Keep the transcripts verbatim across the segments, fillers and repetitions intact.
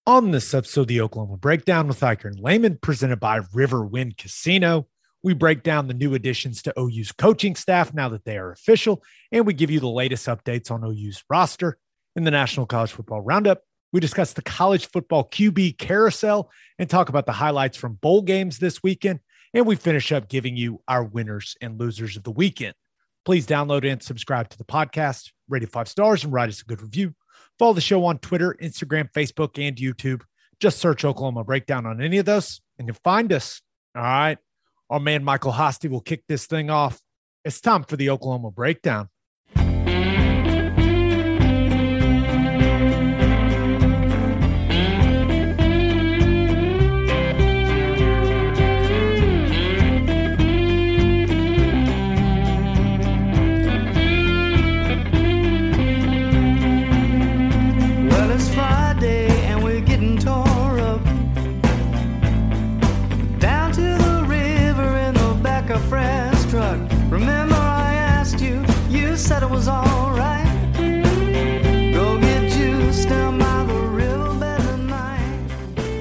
On this episode of the Oklahoma Breakdown with Iker and Lehman, presented by Riverwind Casino, we break down the new additions to O U's coaching staff now that they are official, and we give you the latest updates on O U's roster. In the National College Football Roundup, we discuss the college football Q B carousel and talk about the highlights from bowl games this weekend, and we finish up giving you our winners and losers of the weekend. Please download and subscribe to the podcast, rate it five stars, and write us a good review. Follow the show on Twitter, Instagram, Facebook, and YouTube. Just search Oklahoma Breakdown on any of those, and you'll find us. All right. Our man Michael Hosty will kick this thing off. It's time for the Oklahoma Breakdown. Remember I asked you, you said it was all right. Go get juice down by the riverbed tonight.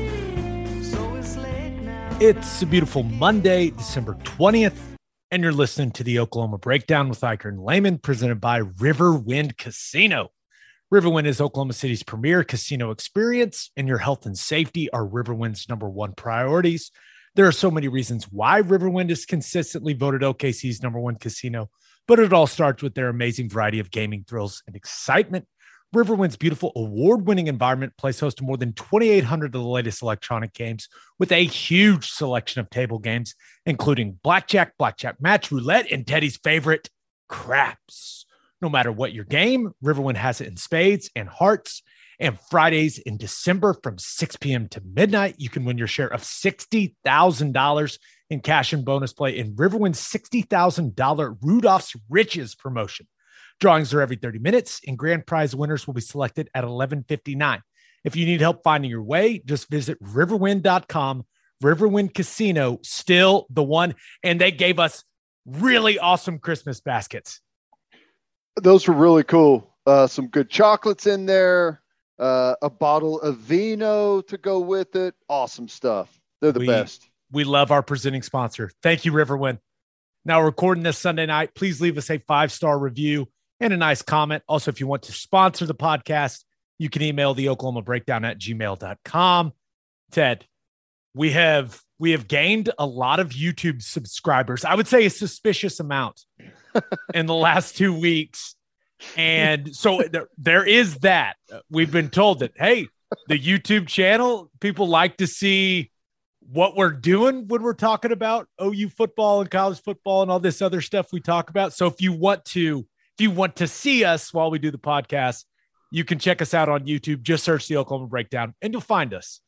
So it's late now. It's a beautiful Monday, December twentieth, and you're listening to the Oklahoma Breakdown with Iker and Lehman, presented by Riverwind Casino. Riverwind is Oklahoma City's premier casino experience, and your health and safety are Riverwind's number one priorities. There are so many reasons why Riverwind is consistently voted O K C's number one casino, but it all starts with their amazing variety of gaming thrills and excitement. Riverwind's beautiful award-winning environment plays host to more than twenty-eight hundred of the latest electronic games with a huge selection of table games, including blackjack, blackjack match, roulette, and Teddy's favorite, craps. No matter what your game, Riverwind has it in spades and hearts. And Fridays in December from six p.m. to midnight, you can win your share of sixty thousand dollars in cash and bonus play in Riverwind's sixty thousand dollars Rudolph's Riches promotion. Drawings are every thirty minutes, and grand prize winners will be selected at eleven fifty-nine. If you need help finding your way, just visit riverwind dot com. Riverwind Casino, still the one, and they gave us really awesome Christmas baskets. Those were really cool. Uh, some good chocolates in there. Uh, a bottle of vino to go with it. Awesome stuff. They're the we, best. We love our presenting sponsor. Thank you, Riverwind. Now, recording this Sunday night, please leave us a five-star review and a nice comment. Also, if you want to sponsor the podcast, you can email the Oklahoma Breakdown at gmail dot com. Ted, we have we have gained a lot of YouTube subscribers. I would say a suspicious amount in the last two weeks. And so there, there is that. We've been told that, hey, the YouTube channel, people like to see what we're doing when we're talking about O U football and college football and all this other stuff we talk about. So if you want to, if you want to see us while we do the podcast, you can check us out on YouTube. Just search the Oklahoma Breakdown and you'll find us.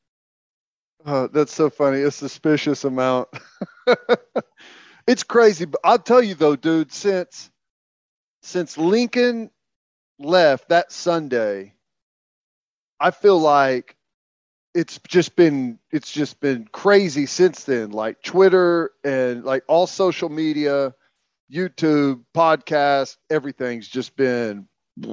Oh, that's so funny. A suspicious amount. It's crazy. But I'll tell you though, dude, since Since Lincoln left that Sunday, I feel like it's just been it's just been crazy since then. Like Twitter and like all social media, YouTube, podcast, everything's just been. It's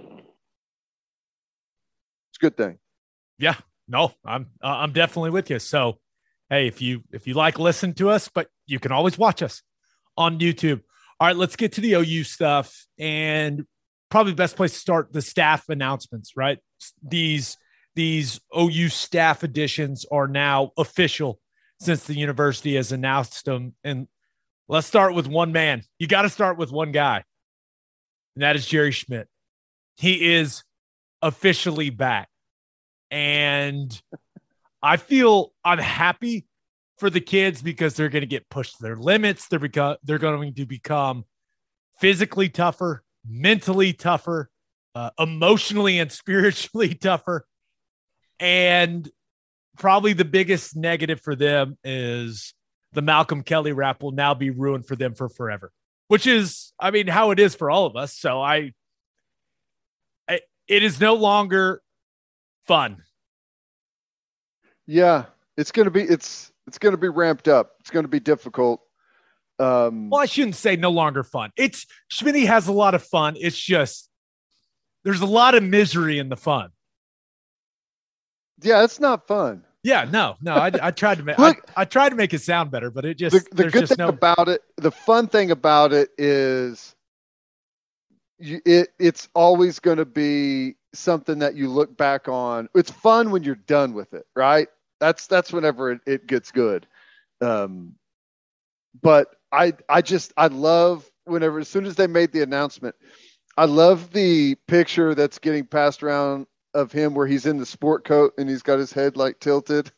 a good thing. Yeah, no, I'm uh, I'm definitely with you. So, hey, if you if you like listen to us, but you can always watch us on YouTube. All right, let's get to the O U stuff, and probably the best place to start, the staff announcements, right? These, these O U staff additions are now official since the university has announced them. And let's start with one man. You got to start with one guy, and that is Jerry Schmidt. He is officially back, and I feel I'm happy for the kids because they're going to get pushed to their limits. They're beca- they're going to become physically tougher, mentally tougher, uh, emotionally and spiritually tougher. And probably the biggest negative for them is the Malcolm Kelly rap will now be ruined for them for forever, which is, I mean, how it is for all of us. So I, I it is no longer fun. Yeah, it's going to be, it's, It's going to be ramped up. It's going to be difficult. Um, well, I shouldn't say no longer fun. It's Schmitty has a lot of fun. It's just there's a lot of misery in the fun. Yeah, it's not fun. Yeah, no, no. I, I tried to make Look, I, I tried to make it sound better, but it just the, the there's good just thing no. about it, the fun thing about it is, you, it it's always going to be something that you look back on. It's fun when you're done with it, right? That's that's whenever it, it gets good. Um, but I I just I love whenever as soon as they made the announcement, I love the picture that's getting passed around of him where he's in the sport coat and he's got his head like tilted.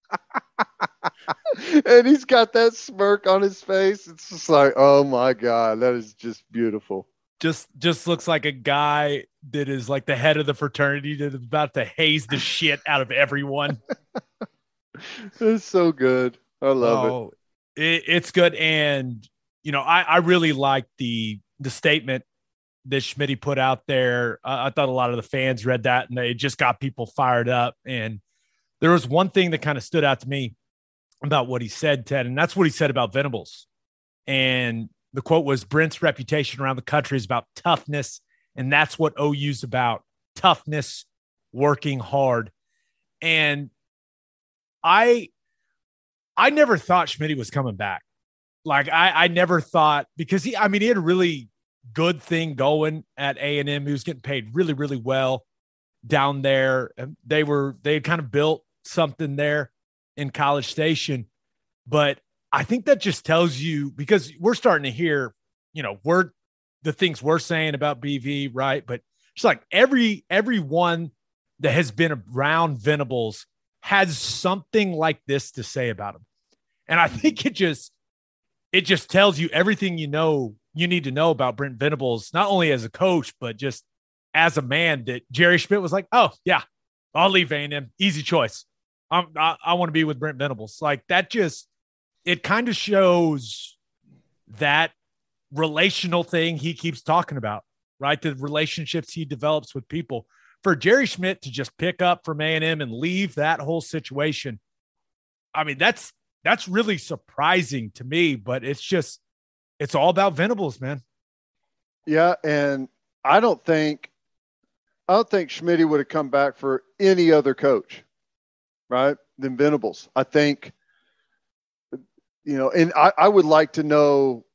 And he's got that smirk on his face. It's just like, oh my God, that is just beautiful. Just just looks like a guy that is like the head of the fraternity that is about to haze the shit out of everyone. It's so good. I love oh, it. it. It's good. And, you know, I, I really like the the statement that Schmitty put out there. Uh, I thought a lot of the fans read that and they just got people fired up. And there was one thing that kind of stood out to me about what he said, Ted, and that's what he said about Venables. And the quote was, Brent's reputation around the country is about toughness, and that's what O U's about, toughness, working hard. And I I never thought Schmitty was coming back. Like, I, I never thought, because he, I mean, he had a really good thing going at A and M. He was getting paid really, really well down there. And they were, they had kind of built something there in College Station. But I think that just tells you, because we're starting to hear, you know, we're the things we're saying about B V, right? But it's like every, everyone that has been around Venables has something like this to say about him. And I think it just, it just tells you everything you know, you need to know about Brent Venables, not only as a coach, but just as a man, that Jerry Schmidt was like, oh yeah, I'll leave A and M. Easy choice. I'm, I, I want to be with Brent Venables. Like, that just, it kind of shows that relational thing he keeps talking about, right? The relationships he develops with people. For Jerry Schmidt to just pick up from A and M and leave that whole situation, I mean, that's that's really surprising to me, but it's just, it's all about Venables, man. Yeah, and I don't think I don't think Schmitty would have come back for any other coach, right, than Venables. I think, you know, and I, I would like to know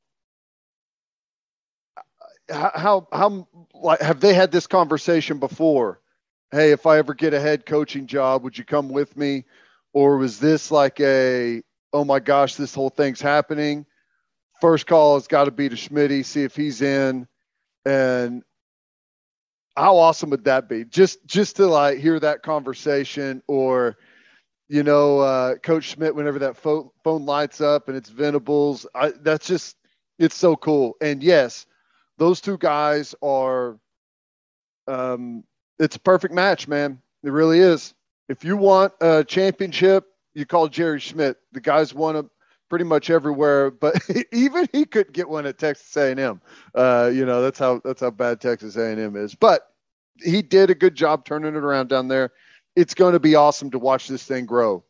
how, how, how, like, have they had this conversation before? Hey, if I ever get a head coaching job, would you come with me? Or was this like a, oh my gosh, this whole thing's happening? First call has got to be to Schmitty, see if he's in. And how awesome would that be? Just, just to like hear that conversation, or, you know, uh, Coach Schmidt, whenever that phone, phone lights up and it's Venables, I, that's just, it's so cool. And yes, those two guys are, um, it's a perfect match, man. It really is. If you want a championship, you call Jerry Schmidt. The guy's won them pretty much everywhere, but even he couldn't get one at Texas A and M. Uh, you know, that's how that's how bad Texas A and M is. But he did a good job turning it around down there. It's going to be awesome to watch this thing grow.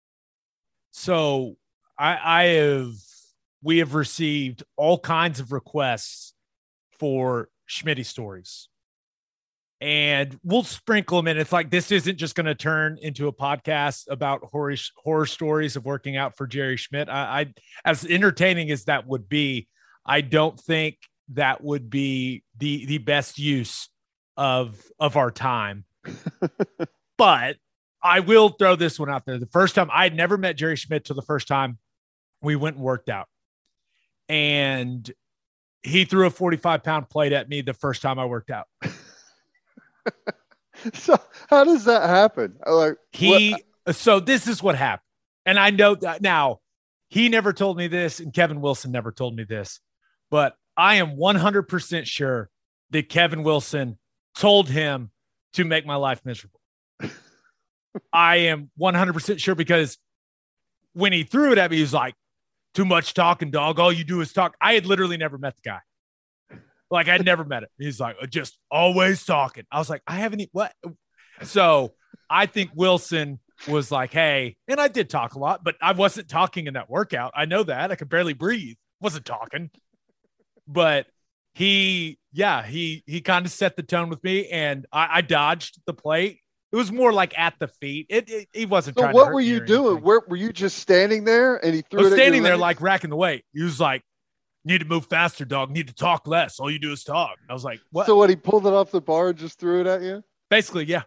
So I, I have, we have received all kinds of requests for Schmitty stories. And we'll sprinkle them in. It's like, this isn't just going to turn into a podcast about horror, horror stories of working out for Jerry Schmidt. I, I, as entertaining as that would be, I don't think that would be the, the best use of, of our time. But I will throw this one out there. The first time, I had never met Jerry Schmidt till the first time we went and worked out. And he threw a forty-five pound plate at me the first time I worked out. So how does that happen? Like he, what? So this is what happened. And I know that now he never told me this, and Kevin Wilson never told me this, but I am one hundred percent sure that Kevin Wilson told him to make my life miserable. I am one hundred percent sure, because when he threw it at me, he was like, too much talking, dog. All you do is talk. I had literally never met the guy. Like, I'd never met him. He's like, just always talking. I was like, I haven't, what? So I think Wilson was like, hey, and I did talk a lot, but I wasn't talking in that workout. I know that. I could barely breathe. Wasn't talking. But he, yeah, he, he kind of set the tone with me, and I, I dodged the plate. It was more like at the feet. It, it he wasn't So trying what to hurt were me you or doing? anything. Where were you just standing there and he threw I was it at your standing there legs? like racking the weight. He was like, "Need to move faster, dog. Need to talk less. All you do is talk." I was like, "What?" So what, he pulled it off the bar and just threw it at you? Basically, yeah.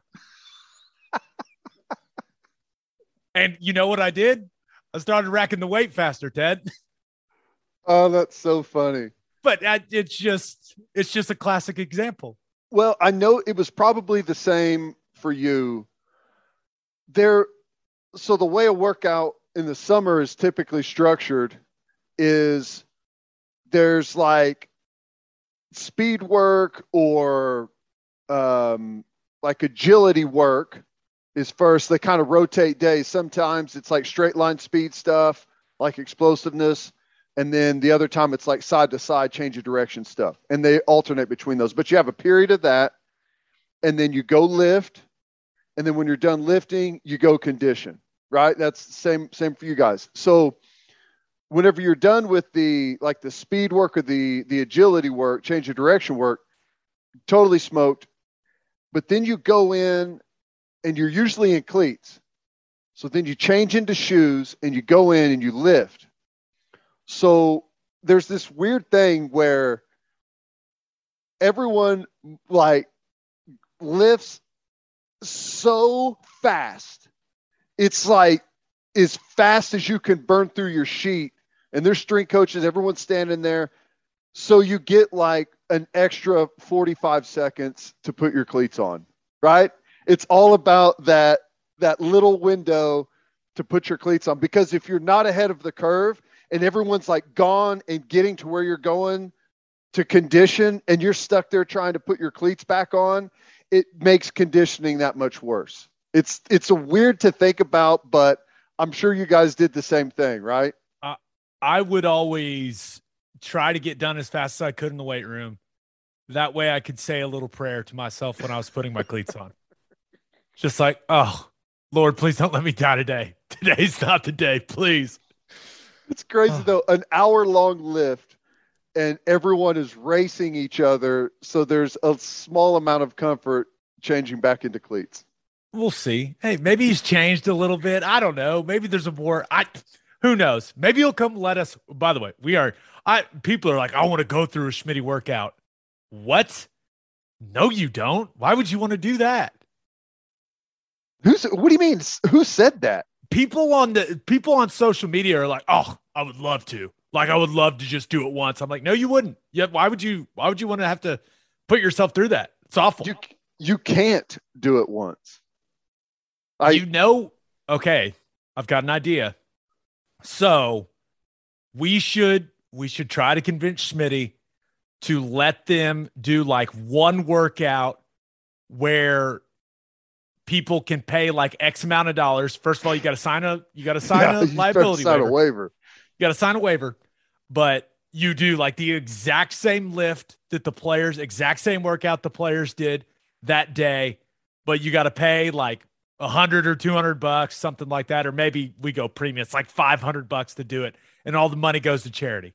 And you know what I did? I started racking the weight faster, Ted. Oh, that's so funny. But I, it's just it's just a classic example. Well, I know it was probably the same for you. There, so the way a workout in the summer is typically structured is there's like speed work or um, like agility work is first. They kind of rotate days. Sometimes it's like straight line speed stuff, like explosiveness. And then the other time it's like side to side, change of direction stuff. And they alternate between those. But you have a period of that. And then you go lift. And then when you're done lifting, you go condition, right? That's the same, same for you guys. So whenever you're done with the, like the speed work or the, the agility work, change of direction work, totally smoked. But then you go in and you're usually in cleats. So then you change into shoes and you go in and you lift. So there's this weird thing where everyone like lifts so fast. It's like as fast as you can burn through your sheet. And there's strength coaches, everyone's standing there. So you get like an extra forty-five seconds to put your cleats on, right? It's all about that, that little window to put your cleats on. Because if you're not ahead of the curve, and everyone's like gone and getting to where you're going to condition and you're stuck there trying to put your cleats back on, it makes conditioning that much worse. It's, it's a weird to think about, but I'm sure you guys did the same thing, right? Uh, I would always try to get done as fast as I could in the weight room. That way I could say a little prayer to myself when I was putting my cleats on. Just like, oh, Lord, please don't let me die today. Today's not the day, please. It's crazy though, an hour long lift and everyone is racing each other. So there's a small amount of comfort changing back into cleats. We'll see. Hey, maybe he's changed a little bit. I don't know. Maybe there's a more, I, who knows? Maybe he'll come let us, by the way, we are, I, people are like, I want to go through a Schmitty workout. What? No, you don't. Why would you want to do that? Who's, what do you mean? Who said that? People on the people on social media are like, oh, I would love to. Like, I would love to just do it once. I'm like, no, you wouldn't. Yeah, why would you? Why would you want to have to put yourself through that? It's awful. You you can't do it once. I you know. Okay, I've got an idea. So we should we should try to convince Schmitty to let them do like one workout where people can pay like X amount of dollars. First of all, you got to sign a you got to sign yeah, a you liability sign waiver. a waiver. You got to sign a waiver, but you do like the exact same lift that the players, exact same workout the players did that day, but you got to pay like a hundred or two hundred bucks, something like that, or maybe we go premium. It's like five hundred bucks to do it, and all the money goes to charity.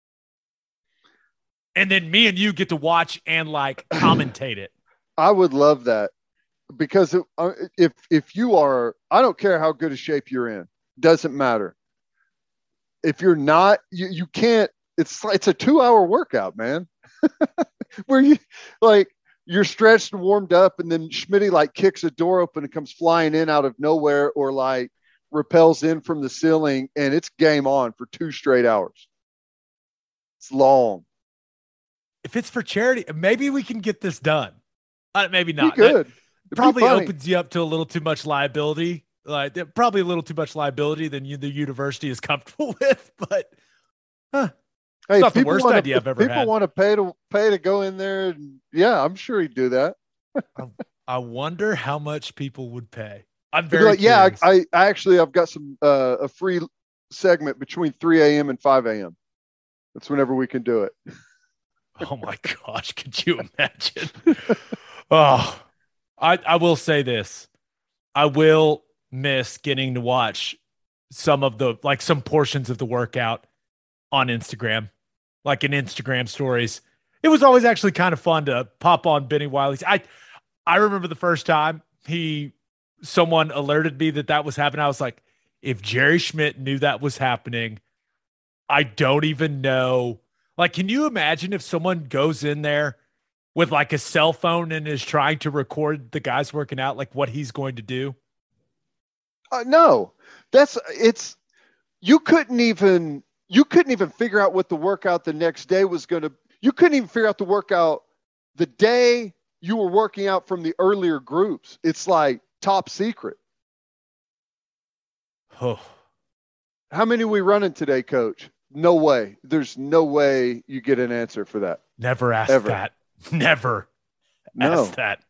And then me and you get to watch and like commentate it. I would love that. Because if if you are, I don't care how good a shape you're in, doesn't matter. If you're not, you, you can't. It's it's a two hour workout, man. Where you like you're stretched and warmed up, and then Schmitty like kicks a door open and comes flying in out of nowhere, or like repels in from the ceiling, and it's game on for two straight hours. It's long. If it's for charity, maybe we can get this done. Uh, maybe not. Be good. That probably opens you up to a little too much liability. Like probably a little too much liability than you, the university is comfortable with. But huh, hey, it's not the people worst wanna, idea I've ever people had. People want to pay to pay to go in there. And, yeah, I'm sure he'd do that. I, I wonder how much people would pay. I'm They'd be very like, yeah. curious. I, I actually I've got some uh, a free segment between three a.m. and five a.m. That's whenever we can do it. Oh my gosh, could you imagine? Oh, I, I will say this. I will miss getting to watch some of the, like some portions of the workout on Instagram, like in Instagram stories. It was always actually kind of fun to pop on Benny Wiley's. I, I remember the first time he someone alerted me that that was happening. I was like, if Jerry Schmidt knew that was happening, I don't even know. Like, can you imagine if someone goes in there with like a cell phone and is trying to record the guys working out, like what he's going to do? Uh, no, that's it's, you couldn't even, you couldn't even figure out what the workout the next day was going to, you couldn't even figure out the workout the day you were working out from the earlier groups. It's like top secret. Oh. How many are we running today, Coach? No way. There's no way you get an answer for that. Never ask Ever. that. Never No. ask that.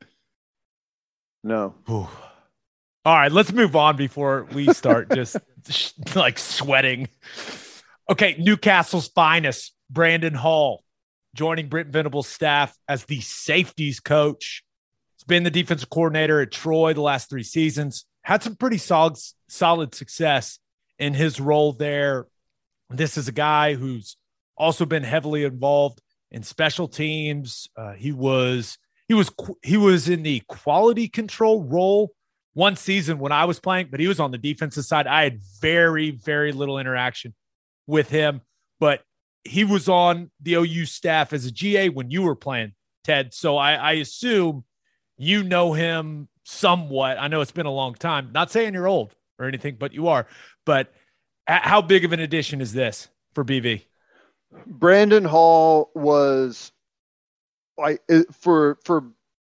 No. Whew. All right, let's move on before we start just like sweating. Okay, Newcastle's finest, Brandon Hall, joining Brent Venables' staff as the safeties coach. He's been the defensive coordinator at Troy the last three seasons. Had some pretty solid, solid success in his role there. This is a guy who's also been heavily involved in special teams. Uh, he was he was he was in the quality control role one season when I was playing, but he was on the defensive side. I had very, very little interaction with him, but he was on the O U staff as a G A when you were playing, Ted. So I, I assume you know him somewhat. I know it's been a long time. Not saying you're old or anything, but you are. But how big of an addition is this for B V? Brandon Hall was like for for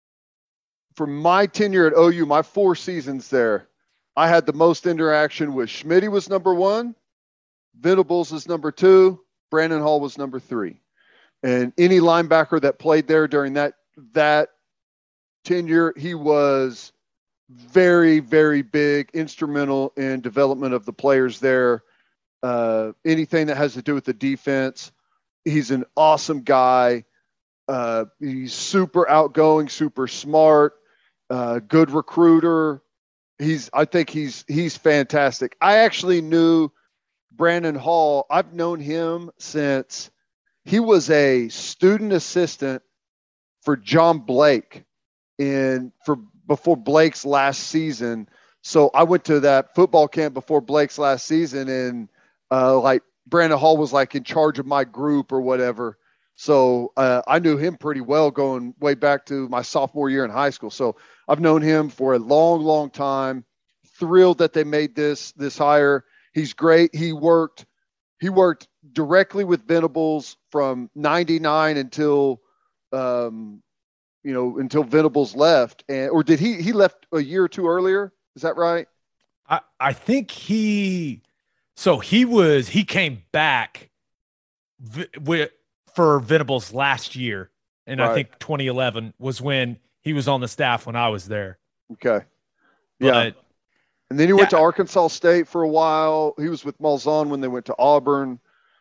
for my tenure at O U, my four seasons there, I had the most interaction with Schmitty was number one, Venables is number two, Brandon Hall was number three. And any linebacker that played there during that that tenure, he was very, very big, instrumental in development of the players there. Uh, anything that has to do with the defense. He's an awesome guy. Uh, he's super outgoing, super smart, uh, good recruiter. He's, I think he's, he's fantastic. I actually knew Brandon Hall. I've known him since he was a student assistant for John Blake in for before Blake's last season. So I went to that football camp before Blake's last season, and uh, like Brandon Hall was like in charge of my group or whatever. So uh, I knew him pretty well going way back to my sophomore year in high school. So I've known him for a long, long time. Thrilled that they made this this hire. He's great. He worked he worked directly with Venables from ninety-nine until um, you know until Venables left, and or did he he left a year or two earlier? Is that right? I I think he. So he was, he came back v- with, for Venables last year. And right. I think twenty eleven was when he was on the staff when I was there. Okay. But, yeah. And then he went yeah. to Arkansas State for a while. He was with Malzahn when they went to Auburn.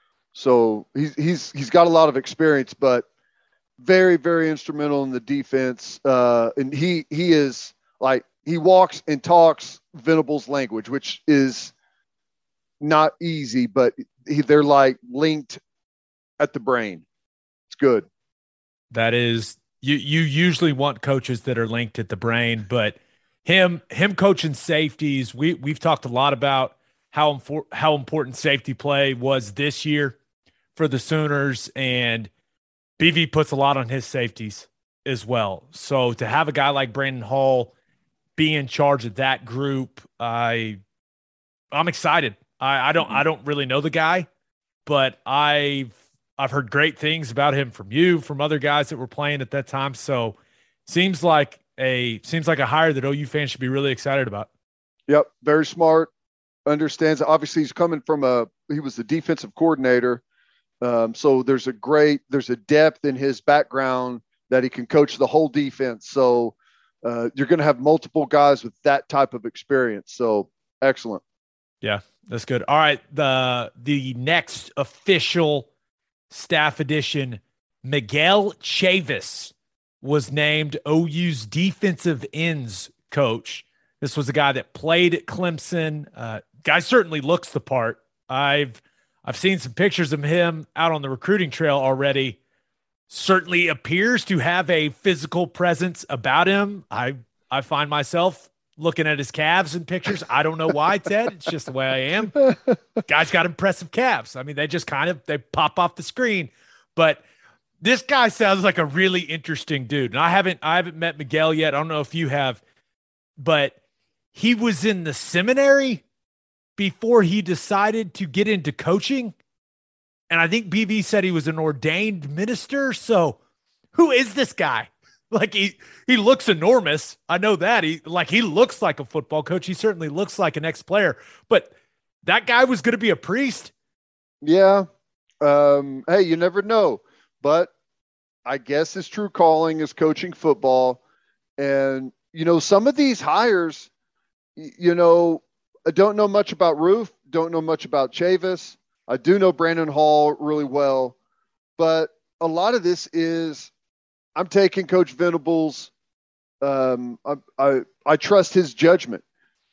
So he's, he's, he's got a lot of experience, but very, very instrumental in the defense. Uh, and he, he is like, he walks and talks Venables language, which is not easy, but he, they're like linked at the brain. It's good. That is, you you usually want coaches that are linked at the brain, but him him coaching safeties, we we've talked a lot about how infor- how important safety play was this year for the Sooners, and B V puts a lot on his safeties as well. So to have a guy like Brandon Hall be in charge of that group, I I'm excited. I, I don't I don't really know the guy, but I've I've heard great things about him from you, from other guys that were playing at that time. So seems like a seems like a hire that O U fans should be really excited about. Yep, very smart. Understands. Obviously, he's coming from a he was the defensive coordinator, um, so there's a great there's a depth in his background that he can coach the whole defense. So uh, you're going to have multiple guys with that type of experience. So excellent. Yeah, that's good. All right, the the next official staff addition, Miguel Chavis, was named O U's defensive ends coach. This was a guy that played at Clemson. Uh, guy certainly looks the part. I've I've seen some pictures of him out on the recruiting trail already. Certainly appears to have a physical presence about him. I I find myself looking at his calves in pictures. I don't know why, Ted. It's just the way I am. Guy's got impressive calves. I mean, they just kind of, they pop off the screen. But this guy sounds like a really interesting dude. And I haven't, I haven't met Miguel yet. I don't know if you have, but he was in the seminary before he decided to get into coaching. And I think B V said he was an ordained minister. So who is this guy? Like he, he looks enormous. I know that he like, he looks like a football coach. He certainly looks like an ex-player, but that guy was going to be a priest. Yeah. Um, hey, you never know, but I guess his true calling is coaching football. And, you know, some of these hires, you know, I don't know much about Roof, don't know much about Chavis. I do know Brandon Hall really well, but a lot of this is I'm taking Coach Venables. Um, I, I, I trust his judgment.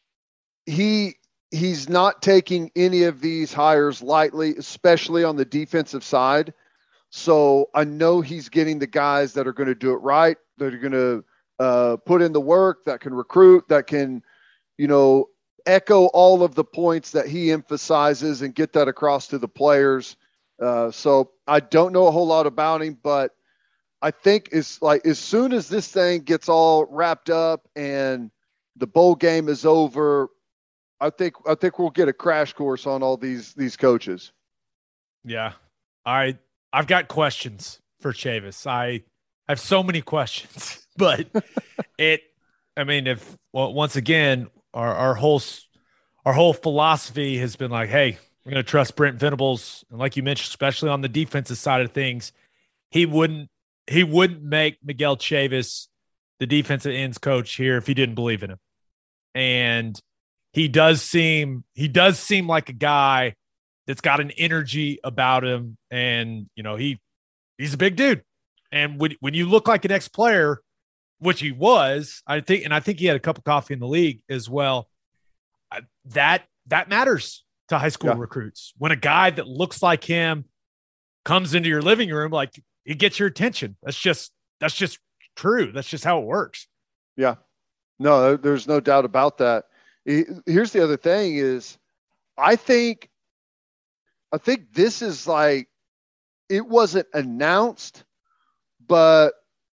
He, he's not taking any of these hires lightly, especially on the defensive side. So I know he's getting the guys that are going to do it right, that are going to uh, put in the work, that can recruit, that can, you know, echo all of the points that he emphasizes and get that across to the players. Uh, so I don't know a whole lot about him, but I think it's like as soon as this thing gets all wrapped up and the bowl game is over, I think I think we'll get a crash course on all these these coaches. Yeah. All right. I've got questions for Chavis. I have so many questions, but it, I mean, if, well, once again, our, our whole, our whole philosophy has been like, hey, we're going to trust Brent Venables. And like you mentioned, especially on the defensive side of things, he wouldn't, he wouldn't make Miguel Chavis the defensive ends coach here if he didn't believe in him. And he does seem, he does seem like a guy that's got an energy about him. And, you know, he, he's a big dude. And when, when you look like an ex-player, which he was, I think, and I think he had a cup of coffee in the league as well, that, that matters to high school yeah. recruits. When a guy that looks like him comes into your living room, like it gets your attention. That's just, that's just true. That's just how it works. Yeah, no, there's no doubt about that. Here's the other thing is I think, I think this is like, it wasn't announced, but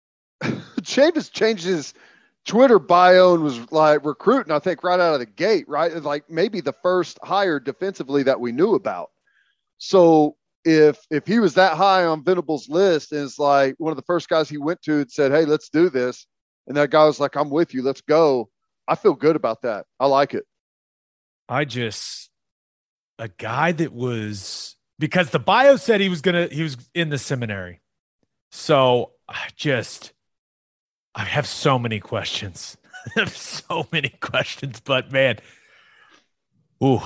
Chavis changed his Twitter bio and was like recruiting, I think, right out of the gate, right? Like maybe the first hire defensively that we knew about. So if, if he was that high on Venables' list and it's like one of the first guys he went to and said, hey, let's do this. And that guy was like, I'm with you. Let's go. I feel good about that. I like it. I just, a guy that was, because the bio said he was going to, he was in the seminary. So I just, I have so many questions. I have so many questions, but man, ooh,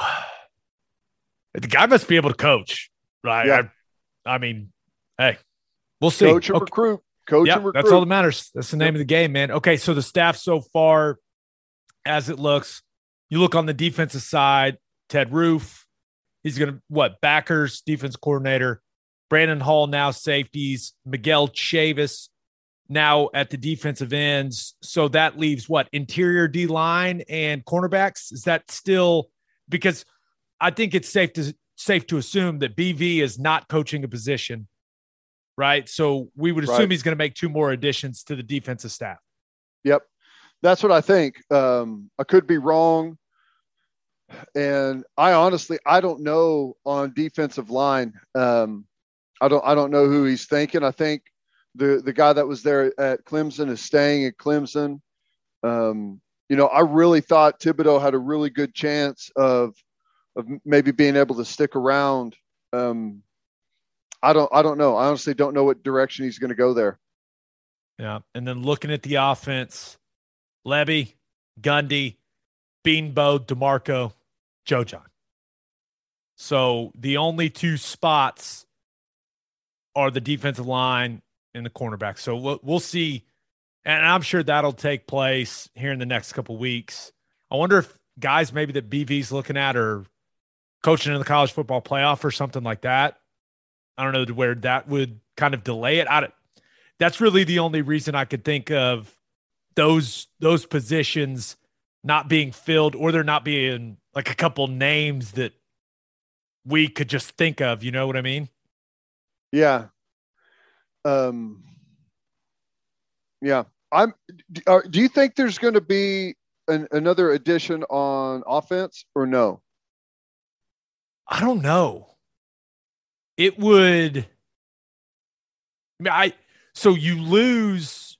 the guy must be able to coach, right? Yeah. I, I mean, hey, we'll see. Coach and okay. recruit. Coach yep, and recruit. That's all that matters. That's the name yep. of the game, man. Okay, so the staff so far, as it looks, you look on the defensive side, Ted Roof, he's going to, what, backers, defense coordinator, Brandon Hall now safeties, Miguel Chavis now at the defensive ends. So that leaves what, interior D-line and cornerbacks? Is that still, because I think it's safe to safe to assume that B V is not coaching a position, right? So we would assume right. he's going to make two more additions to the defensive staff. Yep. That's what I think. Um, I could be wrong. And I honestly, I don't know on defensive line. Um, I don't, I don't know who he's thinking. I think the, the guy that was there at Clemson is staying at Clemson. Um, you know, I really thought Thibodeau had a really good chance of, of maybe being able to stick around. Um, I don't, I don't know. I honestly don't know what direction he's going to go there. Yeah. And then looking at the offense, Levy, Gundy, Beanbo, DeMarco, Joe John. So the only two spots are the defensive line and the cornerback. So we'll, we'll see. And I'm sure that'll take place here in the next couple of weeks. I wonder if guys maybe that B V's looking at are coaching in the college football playoff or something like that. I don't know where that would kind of delay it. I don't, that's really the only reason I could think of those, those positions not being filled, or there not being like a couple names that we could just think of. You know what I mean? Yeah. Um, yeah. I'm, are, do you think there's going to be an, another addition on offense or no? I don't know. It would, I mean, I, so you lose.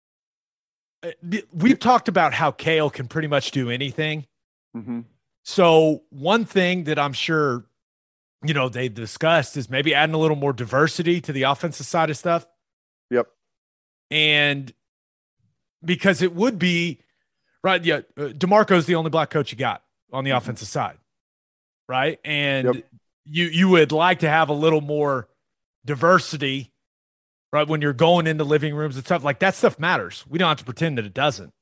We've talked about how Cale can pretty much do anything. Mm-hmm. So one thing that I'm sure, you know, they discussed is maybe adding a little more diversity to the offensive side of stuff. Yep. And because it would be, right, yeah, uh, DeMarco's the only black coach you got on the mm-hmm. offensive side, right? And yep. you you would like to have a little more diversity, right, when you're going into living rooms and stuff. Like, that stuff matters. We don't have to pretend that it doesn't.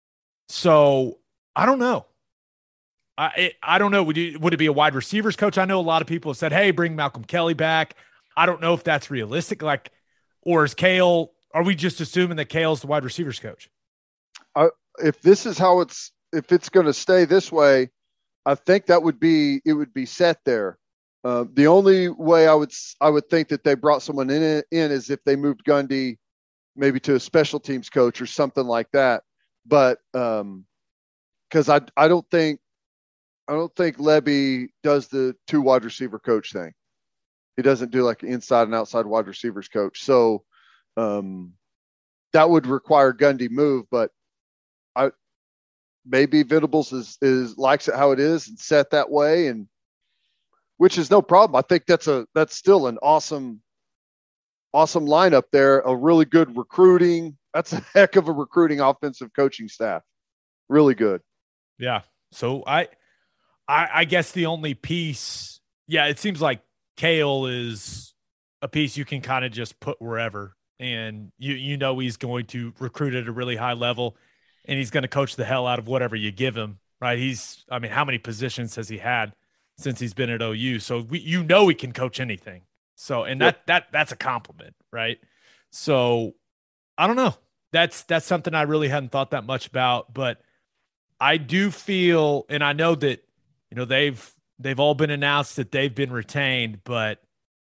So, I don't know. I it, I don't know. Would, you, would it be a wide receivers coach? I know a lot of people have said, hey, bring Malcolm Kelly back. I don't know if that's realistic. Like, or is Cale, are we just assuming that Cale's the wide receivers coach? I, if this is how it's, if it's going to stay this way, I think that would be, it would be set there. Uh, the only way I would, I would think that they brought someone in, in is if they moved Gundy maybe to a special teams coach or something like that. But, um, cause I, I don't think, I don't think Lebby does the two wide receiver coach thing. He doesn't do like inside and outside wide receivers coach. So, um, that would require Gundy move, but I, maybe Venables is, is likes it how it is and set that way. And which is no problem. I think that's a, that's still an awesome, awesome lineup there. A really good recruiting. That's a heck of a recruiting offensive coaching staff. Really good. Yeah. So I, I, I guess the only piece, yeah, it seems like Cale is a piece you can kind of just put wherever. And you you know he's going to recruit at a really high level, and he's going to coach the hell out of whatever you give him, right? He's, I mean, how many positions has he had since he's been at O U? So we, you know he can coach anything. So, and that, yep. that that's a compliment, right? So I don't know. That's that's something I really hadn't thought that much about, but I do feel, and I know that, you know, they've they've all been announced that they've been retained, but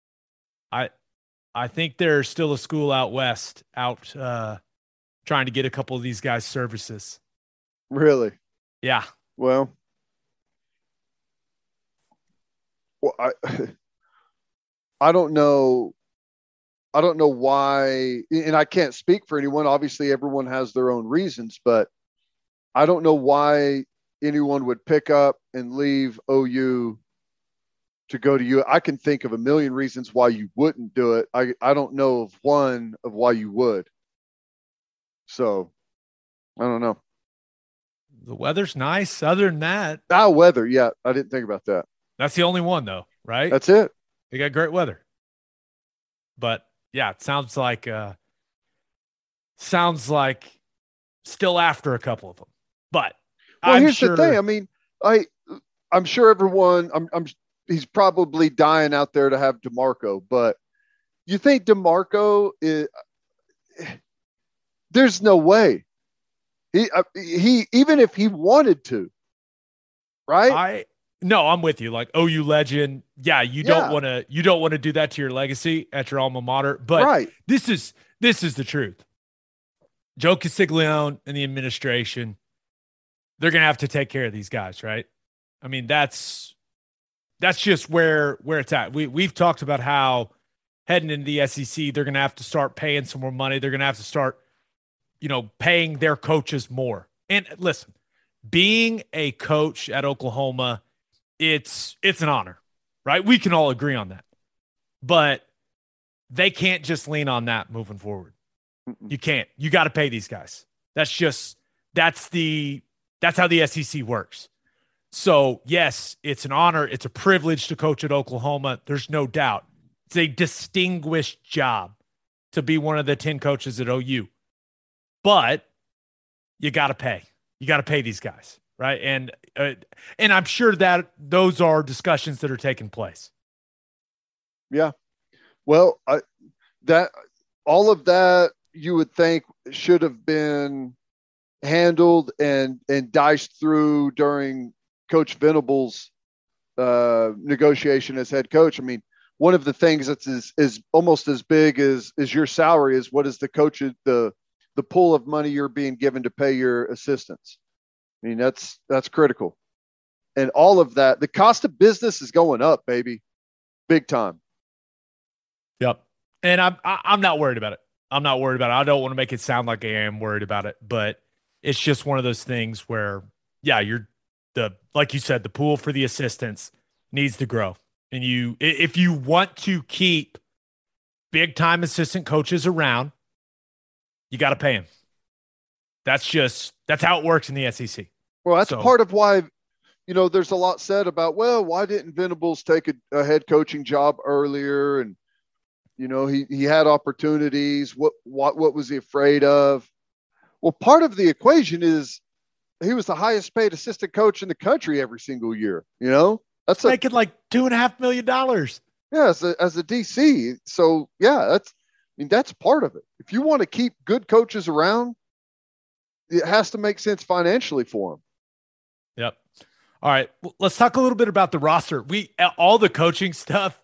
I I think there's still a school out west out uh, trying to get a couple of these guys' services. Really? Yeah. Well, well, I I don't know. I don't know why, and I can't speak for anyone. Obviously, everyone has their own reasons, but I don't know why anyone would pick up and leave O U to go to you. I can think of a million reasons why you wouldn't do it. I, I don't know of one of why you would. So I don't know. The weather's nice. Other than that. Ah, weather. Yeah. I didn't think about that. That's the only one though, right? That's it. They got great weather. But yeah, it sounds like, uh, sounds like still after a couple of them, but well, I'm here's sure... the thing. I mean, I, I'm sure everyone, I'm, I'm, he's probably dying out there to have DeMarco, but you think DeMarco is, there's no way he, uh, he, even if he wanted to, right? I, no, I'm with you. Like O U legend. Yeah. You Yeah. don't want to, you don't want to do that to your legacy at your alma mater, but right. this is, this is the truth. Joe Castiglione and the administration, they're going to have to take care of these guys, right? I mean, that's, that's just where, where it's at. We, we've talked about how heading into the S E C, they're going to have to start paying some more money. They're going to have to start, you know, paying their coaches more. And listen, being a coach at Oklahoma, it's, it's an honor, right? We can all agree on that, but they can't just lean on that moving forward. Mm-mm. You can't, you got to pay these guys. That's just, that's the, that's how the S E C works. So yes, it's an honor. It's a privilege to coach at Oklahoma. There's no doubt. It's a distinguished job to be one of the ten coaches at O U, but you got to pay, you got to pay these guys. Right. And, uh, and I'm sure that those are discussions that are taking place. Yeah. Well, I, that, all of that you would think should have been handled and and diced through during Coach Venable's uh, negotiation as head coach. I mean, one of the things that's is, is almost as big as as your salary is what is the coach the the pool of money you're being given to pay your assistants. I mean, that's that's critical. And all of that, the cost of business is going up, baby, big time. Yep. And I'm I- I'm not worried about it. I'm not worried about it. I don't want to make it sound like I am worried about it, but it's just one of those things where, yeah, you're the like you said, the pool for the assistants needs to grow. And you, if you want to keep big time assistant coaches around, you got to pay them. That's just that's how it works in the S E C. Well, that's so, part of why, you know, there's a lot said about, well, why didn't Venables take a, a head coaching job earlier? And you know, he he had opportunities. What what what was he afraid of? Well, part of the equation is he was the highest paid assistant coach in the country every single year. You know, that's a, making like two and a half million dollars. Yeah, as a, as a D C. So yeah, that's I mean that's part of it. If you want to keep good coaches around, it has to make sense financially for them. Yep. All right, let's talk a little bit about the roster. We all the coaching stuff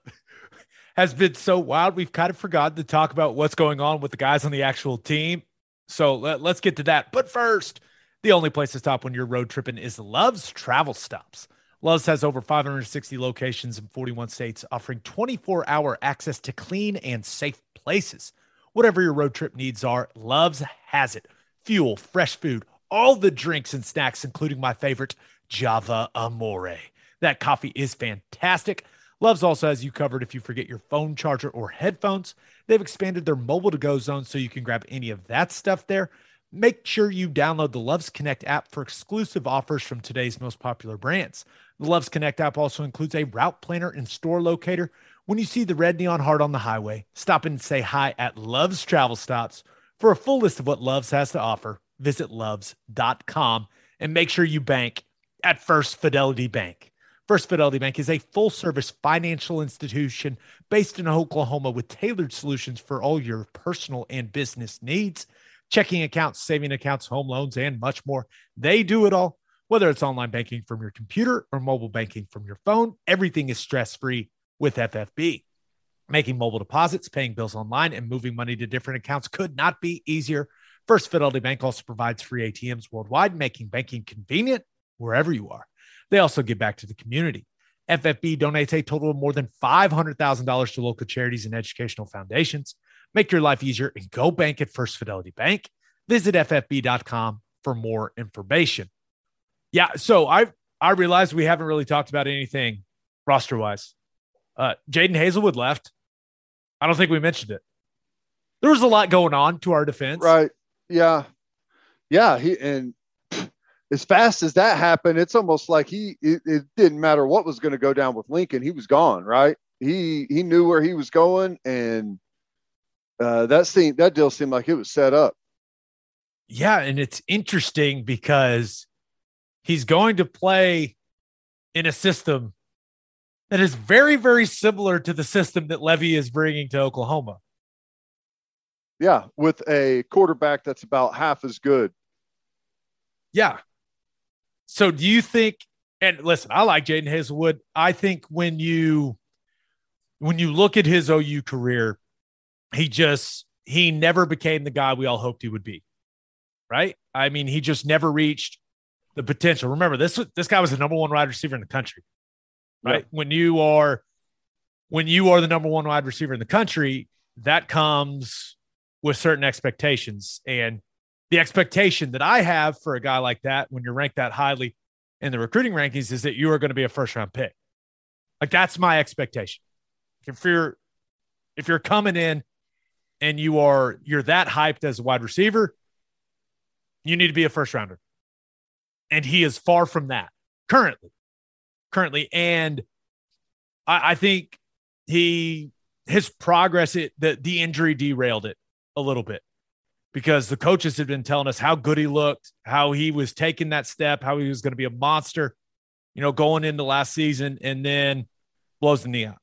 has been so wild. We've kind of forgotten to talk about what's going on with the guys on the actual team. So let, let's get to that. But first, the only place to stop when you're road tripping is Love's Travel Stops. Love's has over five hundred sixty locations in forty-one states, offering twenty-four hour access to clean and safe places. Whatever your road trip needs are, Love's has it. Fuel, fresh food, all the drinks and snacks, including my favorite, Java Amore. That coffee is fantastic. Love's also has you covered if you forget your phone charger or headphones. They've expanded their mobile to-go zone so you can grab any of that stuff there. Make sure you download the Love's Connect app for exclusive offers from today's most popular brands. The Love's Connect app also includes a route planner and store locator. When you see the red neon heart on the highway, stop in and say hi at Love's Travel Stops. For a full list of what Love's has to offer, visit loves dot com and make sure you bank at First Fidelity Bank. First Fidelity Bank is a full-service financial institution based in Oklahoma with tailored solutions for all your personal and business needs. Checking accounts, saving accounts, home loans, and much more. They do it all. Whether it's online banking from your computer or mobile banking from your phone, everything is stress-free with F F B. Making mobile deposits, paying bills online, and moving money to different accounts could not be easier. First Fidelity Bank also provides free A T Ms worldwide, making banking convenient wherever you are. They also give back to the community. F F B donates a total of more than five hundred thousand dollars to local charities and educational foundations. Make your life easier and go bank at First Fidelity Bank. Visit F F B dot com for more information. Yeah, so I I realized we haven't really talked about anything roster-wise. Uh, Jaden Hazelwood left. I don't think we mentioned it. There was a lot going on to our defense. Right. Yeah. Yeah. He and as fast as that happened, it's almost like he it, it didn't matter what was going to go down with Lincoln. He was gone, right? He he knew where he was going, and uh, that seemed that deal seemed like it was set up. Yeah, and it's interesting because he's going to play in a system that is very, very similar to the system that Levy is bringing to Oklahoma. Yeah, with a quarterback that's about half as good. Yeah. So do you think, and listen, I like Jaden Hazelwood. I think when you when you look at his O U career, he just he never became the guy we all hoped he would be. Right? I mean, he just never reached the potential. Remember, this this guy was the number one wide receiver in the country. Right? Yep. When you are when you are the number one wide receiver in the country, that comes with certain expectations. And the expectation that I have for a guy like that, when you're ranked that highly in the recruiting rankings, is that you are going to be a first round pick. Like, that's my expectation. If you're, if you're coming in and you are, you're that hyped as a wide receiver, you need to be a first rounder. And he is far from that currently, currently. And I, I think he, his progress, it, the, the injury derailed it a little bit, because the coaches had been telling us how good he looked, how he was taking that step, how he was going to be a monster, you know, going into last season, and then blows the knee out.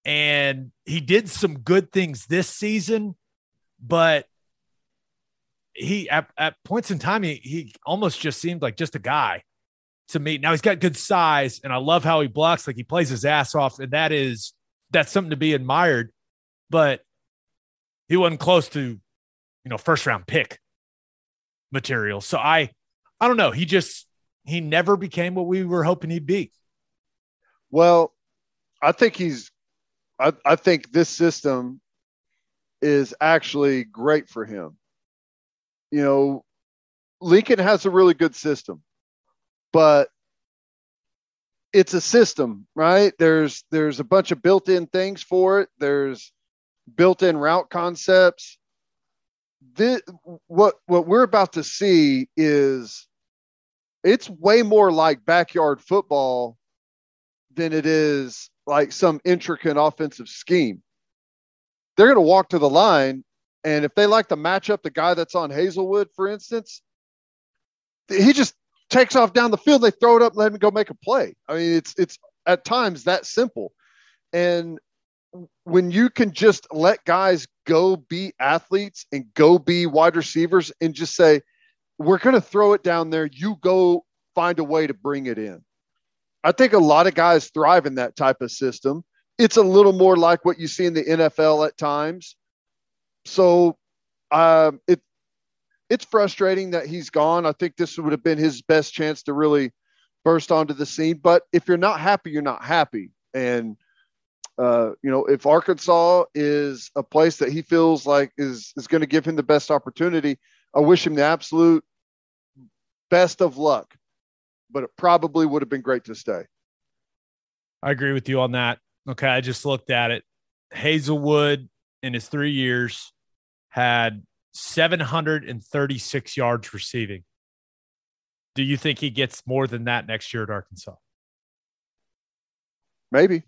And he did some good things this season, but he at, at points in time, he, he almost just seemed like just a guy to me. Now he's got good size, and I love how he blocks. Like he plays his ass off, and that is that's something to be admired. But he wasn't close to, you know, first round pick material. So I, I don't know. He just he never became what we were hoping he'd be. Well, I think he's. I, I think this system is actually great for him. You know, Lincoln has a really good system, but it's a system, right? There's there's a bunch of built-in things for it. There's built-in route concepts. This, what what we're about to see is it's way more like backyard football than it is like some intricate offensive scheme. They're going to walk to the line, and if they like to match up the guy that's on Hazelwood, for instance, he just takes off down the field. They throw it up, let him go make a play. I mean, it's it's at times that simple. And when you can just let guys go be athletes and go be wide receivers and just say, we're going to throw it down there, you go find a way to bring it in. I think a lot of guys thrive in that type of system. It's a little more like what you see in the N F L at times. So um, it it's frustrating that he's gone. I think this would have been his best chance to really burst onto the scene. But if you're not happy, you're not happy. And, uh, you know, if Arkansas is a place that he feels like is, is going to give him the best opportunity, I wish him the absolute best of luck. But it probably would have been great to stay. I agree with you on that. Okay, I just looked at it. Hazelwood, in his three years, had seven hundred thirty-six yards receiving. Do you think he gets more than that next year at Arkansas? Maybe.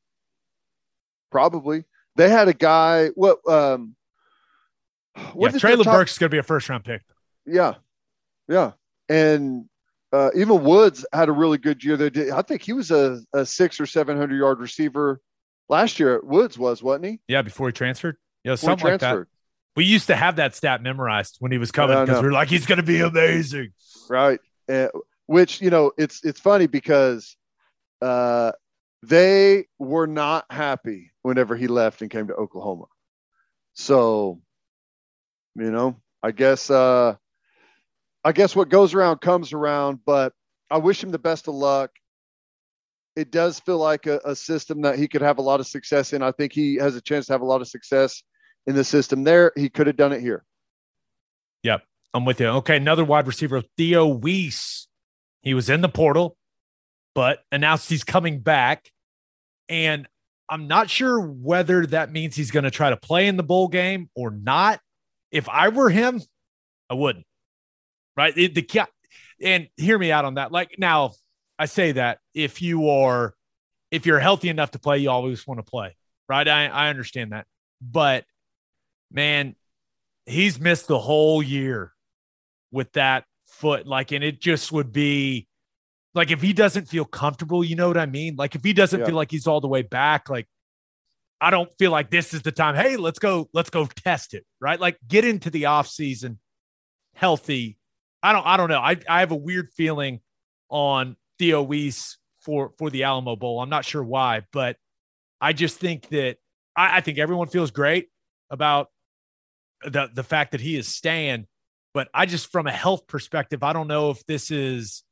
Probably. They had a guy. What? Um, what yeah, Treylon top... Burks is going to be a first-round pick. Yeah, yeah, and uh, even Woods had a really good year. They did. I think he was a, a six or seven hundred yard receiver last year. Woods was, wasn't he? Yeah, before he transferred. Yeah, something like that. We used to have that stat memorized when he was coming because we were like, he's going to be amazing. Right. Uh, which, you know, it's it's funny because uh, they were not happy whenever he left and came to Oklahoma. So, you know, I guess uh, I guess what goes around comes around, but I wish him the best of luck. It does feel like a, a system that he could have a lot of success in. I think he has a chance to have a lot of success in the system there. He could have done it here. Yep, I'm with you. Okay, another wide receiver, Theo Weiss. He was in the portal, but announced he's coming back. And I'm not sure whether that means he's going to try to play in the bowl game or not. If I were him, I wouldn't. Right? The, the and hear me out on that. Like now, I say that if you are, if you're healthy enough to play, you always want to play. Right? I, I understand that. But man, he's missed the whole year with that foot. Like, and it just would be like, if he doesn't feel comfortable, you know what I mean? Like if he doesn't yeah. feel like he's all the way back, like, I don't feel like this is the time. Hey, let's go, let's go test it. Right. Like get into the off season healthy. I don't, I don't know. I, I have a weird feeling on Theo Weiss for, for the Alamo Bowl. I'm not sure why, but I just think that I, I think everyone feels great about the the fact that he is staying, but I just, from a health perspective, I don't know if this is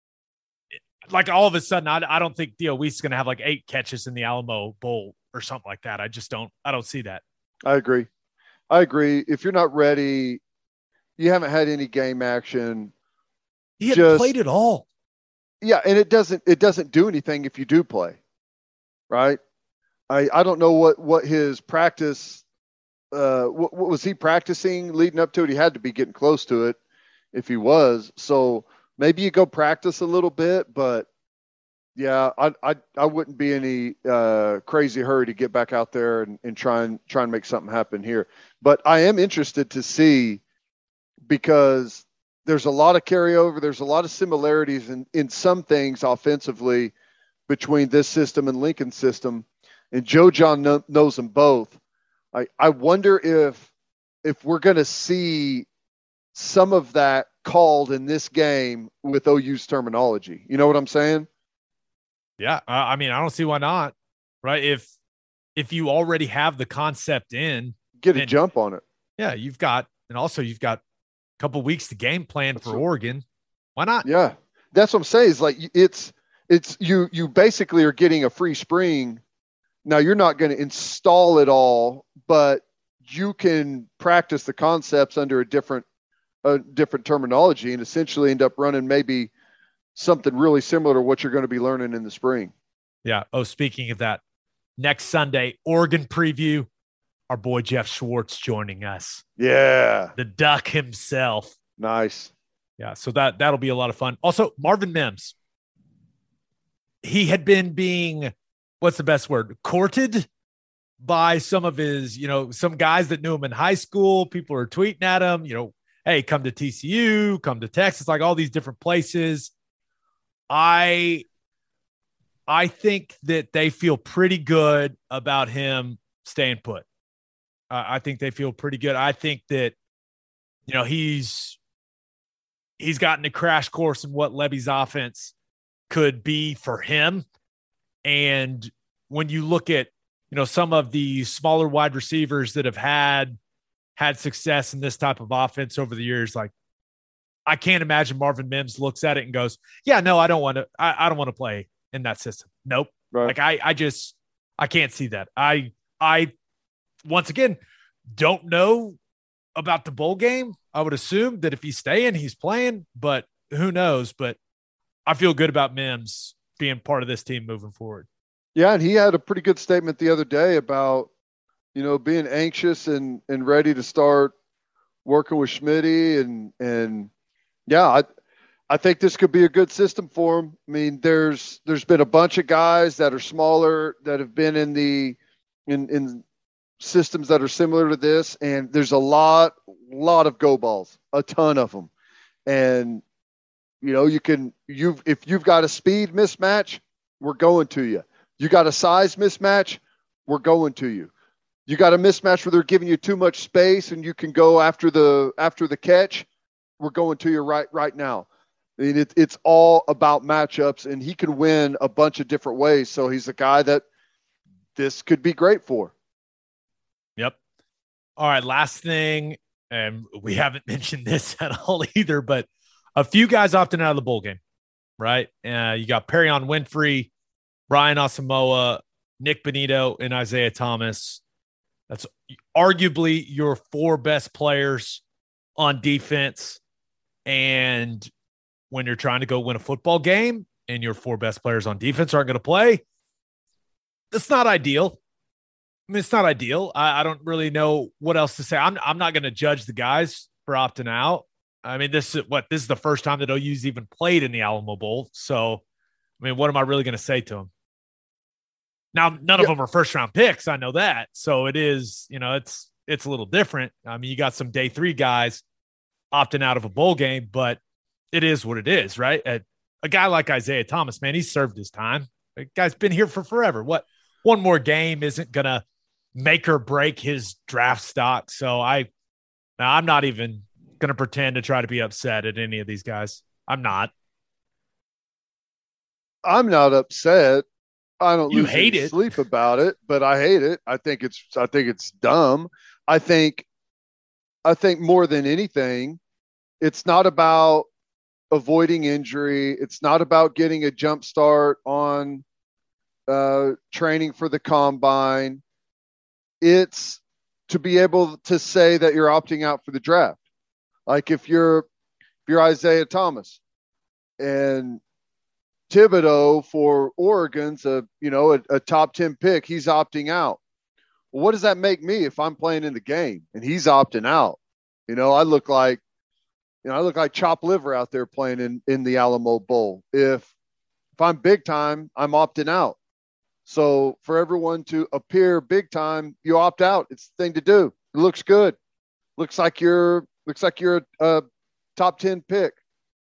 like all of a sudden, I, I don't think Theo Weiss is going to have like eight catches in the Alamo Bowl or something like that. I just don't, I don't see that. I agree. I agree. If you're not ready, you haven't had any game action. He hasn't just, played at all. Yeah. And it doesn't, it doesn't do anything if you do play. Right. I, I don't know what, what his practice, uh, what, what was he practicing leading up to it? He had to be getting close to it if he was. So maybe you go practice a little bit, but yeah, I, I, I wouldn't be any uh, crazy hurry to get back out there and, and try and try and make something happen here. But I am interested to see, because there's a lot of carryover. There's a lot of similarities in, in some things offensively between this system and Lincoln's system. And Joe John kn- knows them both. I, I wonder if if we're going to see some of that called in this game with O U's terminology. You know what I'm saying? Yeah. Uh, I mean, I don't see why not, right? If, if you already have the concept in, Get a and, jump on it. Yeah. You've got, and also you've got a couple weeks to game plan That's for what, Oregon. Why not? Yeah. That's what I'm saying is like, it's, it's you, you basically are getting a free spring. Now you're not going to install it all, but you can practice the concepts under a different, a different terminology and essentially end up running maybe something really similar to what you're going to be learning in the spring. Yeah. Oh, speaking of that, next Sunday, Oregon preview, our boy Jeff Schwartz joining us. Yeah. The Duck himself. Nice. Yeah. So that, that'll be a lot of fun. Also, Marvin Mims. He had been being, what's the best word? Courted by some of his, you know, some guys that knew him in high school. People are tweeting at him, you know, hey, come to T C U, come to Texas, like all these different places. I, I think that they feel pretty good about him staying put. Uh, I think they feel pretty good. I think that, you know, he's, he's gotten a crash course in what Levy's offense could be for him. And when you look at, you know, some of the smaller wide receivers that have had, had success in this type of offense over the years, like I can't imagine Marvin Mims looks at it and goes, yeah, no, I don't want to, I, I don't want to play in that system. Nope. Right. Like I, I just, I can't see that. I, I, once again, don't know about the bowl game. I would assume that if he's staying, he's playing, but who knows? But I feel good about Mims being part of this team moving forward. Yeah. And he had a pretty good statement the other day about, you know, being anxious and, and ready to start working with Schmitty and, and yeah, I, I think this could be a good system for him. I mean, there's, there's been a bunch of guys that are smaller that have been in the, in, in systems that are similar to this. And there's a lot, lot of go balls, a ton of them. And, you know, you can, you've, if you've got a speed mismatch, we're going to you. You got a size mismatch, we're going to you. You got a mismatch where they're giving you too much space and you can go after the, after the catch, we're going to you right, right now. I mean, it, it's all about matchups and he can win a bunch of different ways. So he's a guy that this could be great for. Yep. All right. Last thing. And we haven't mentioned this at all either, but a few guys opting out of the bowl game, right? Uh, you got Perion Winfrey, Brian Asamoah, Nick Benito, and Isaiah Thomas. That's arguably your four best players on defense. And when you're trying to go win a football game and your four best players on defense aren't going to play, that's not ideal. I mean, it's not ideal. I, I don't really know what else to say. I'm I'm not going to judge the guys for opting out. I mean, this is what this is the first time that O U's even played in the Alamo Bowl. So, I mean, what am I really going to say to them? Now, none of yeah. them are first round picks. I know that. So it is, you know, it's it's a little different. I mean, you got some day three guys opting out of a bowl game, but it is what it is, right? A, a guy like Isaiah Thomas, man, he's served his time. The guy's been here for forever. What one more game isn't going to make or break his draft stock. So I, I'm not even going to pretend to try to be upset at any of these guys. I'm not. I'm not upset. I don't You lose hate any it. sleep about it, but I hate it. I think it's, I think it's dumb. I think, I think more than anything, it's not about avoiding injury. It's not about getting a jump start on uh, training for the combine. It's to be able to say that you're opting out for the draft. Like if you're, if you're Isaiah Thomas and Thibodeau for Oregon's a, you know, a, a top ten pick, he's opting out. Well, what does that make me if I'm playing in the game and he's opting out? You know, I look like, you know, I look like chopped liver out there playing in, in the Alamo Bowl. If, if I'm big time, I'm opting out. So for everyone to appear big time, you opt out. It's the thing to do. It looks good. Looks like you're, looks like you're a, a top ten pick.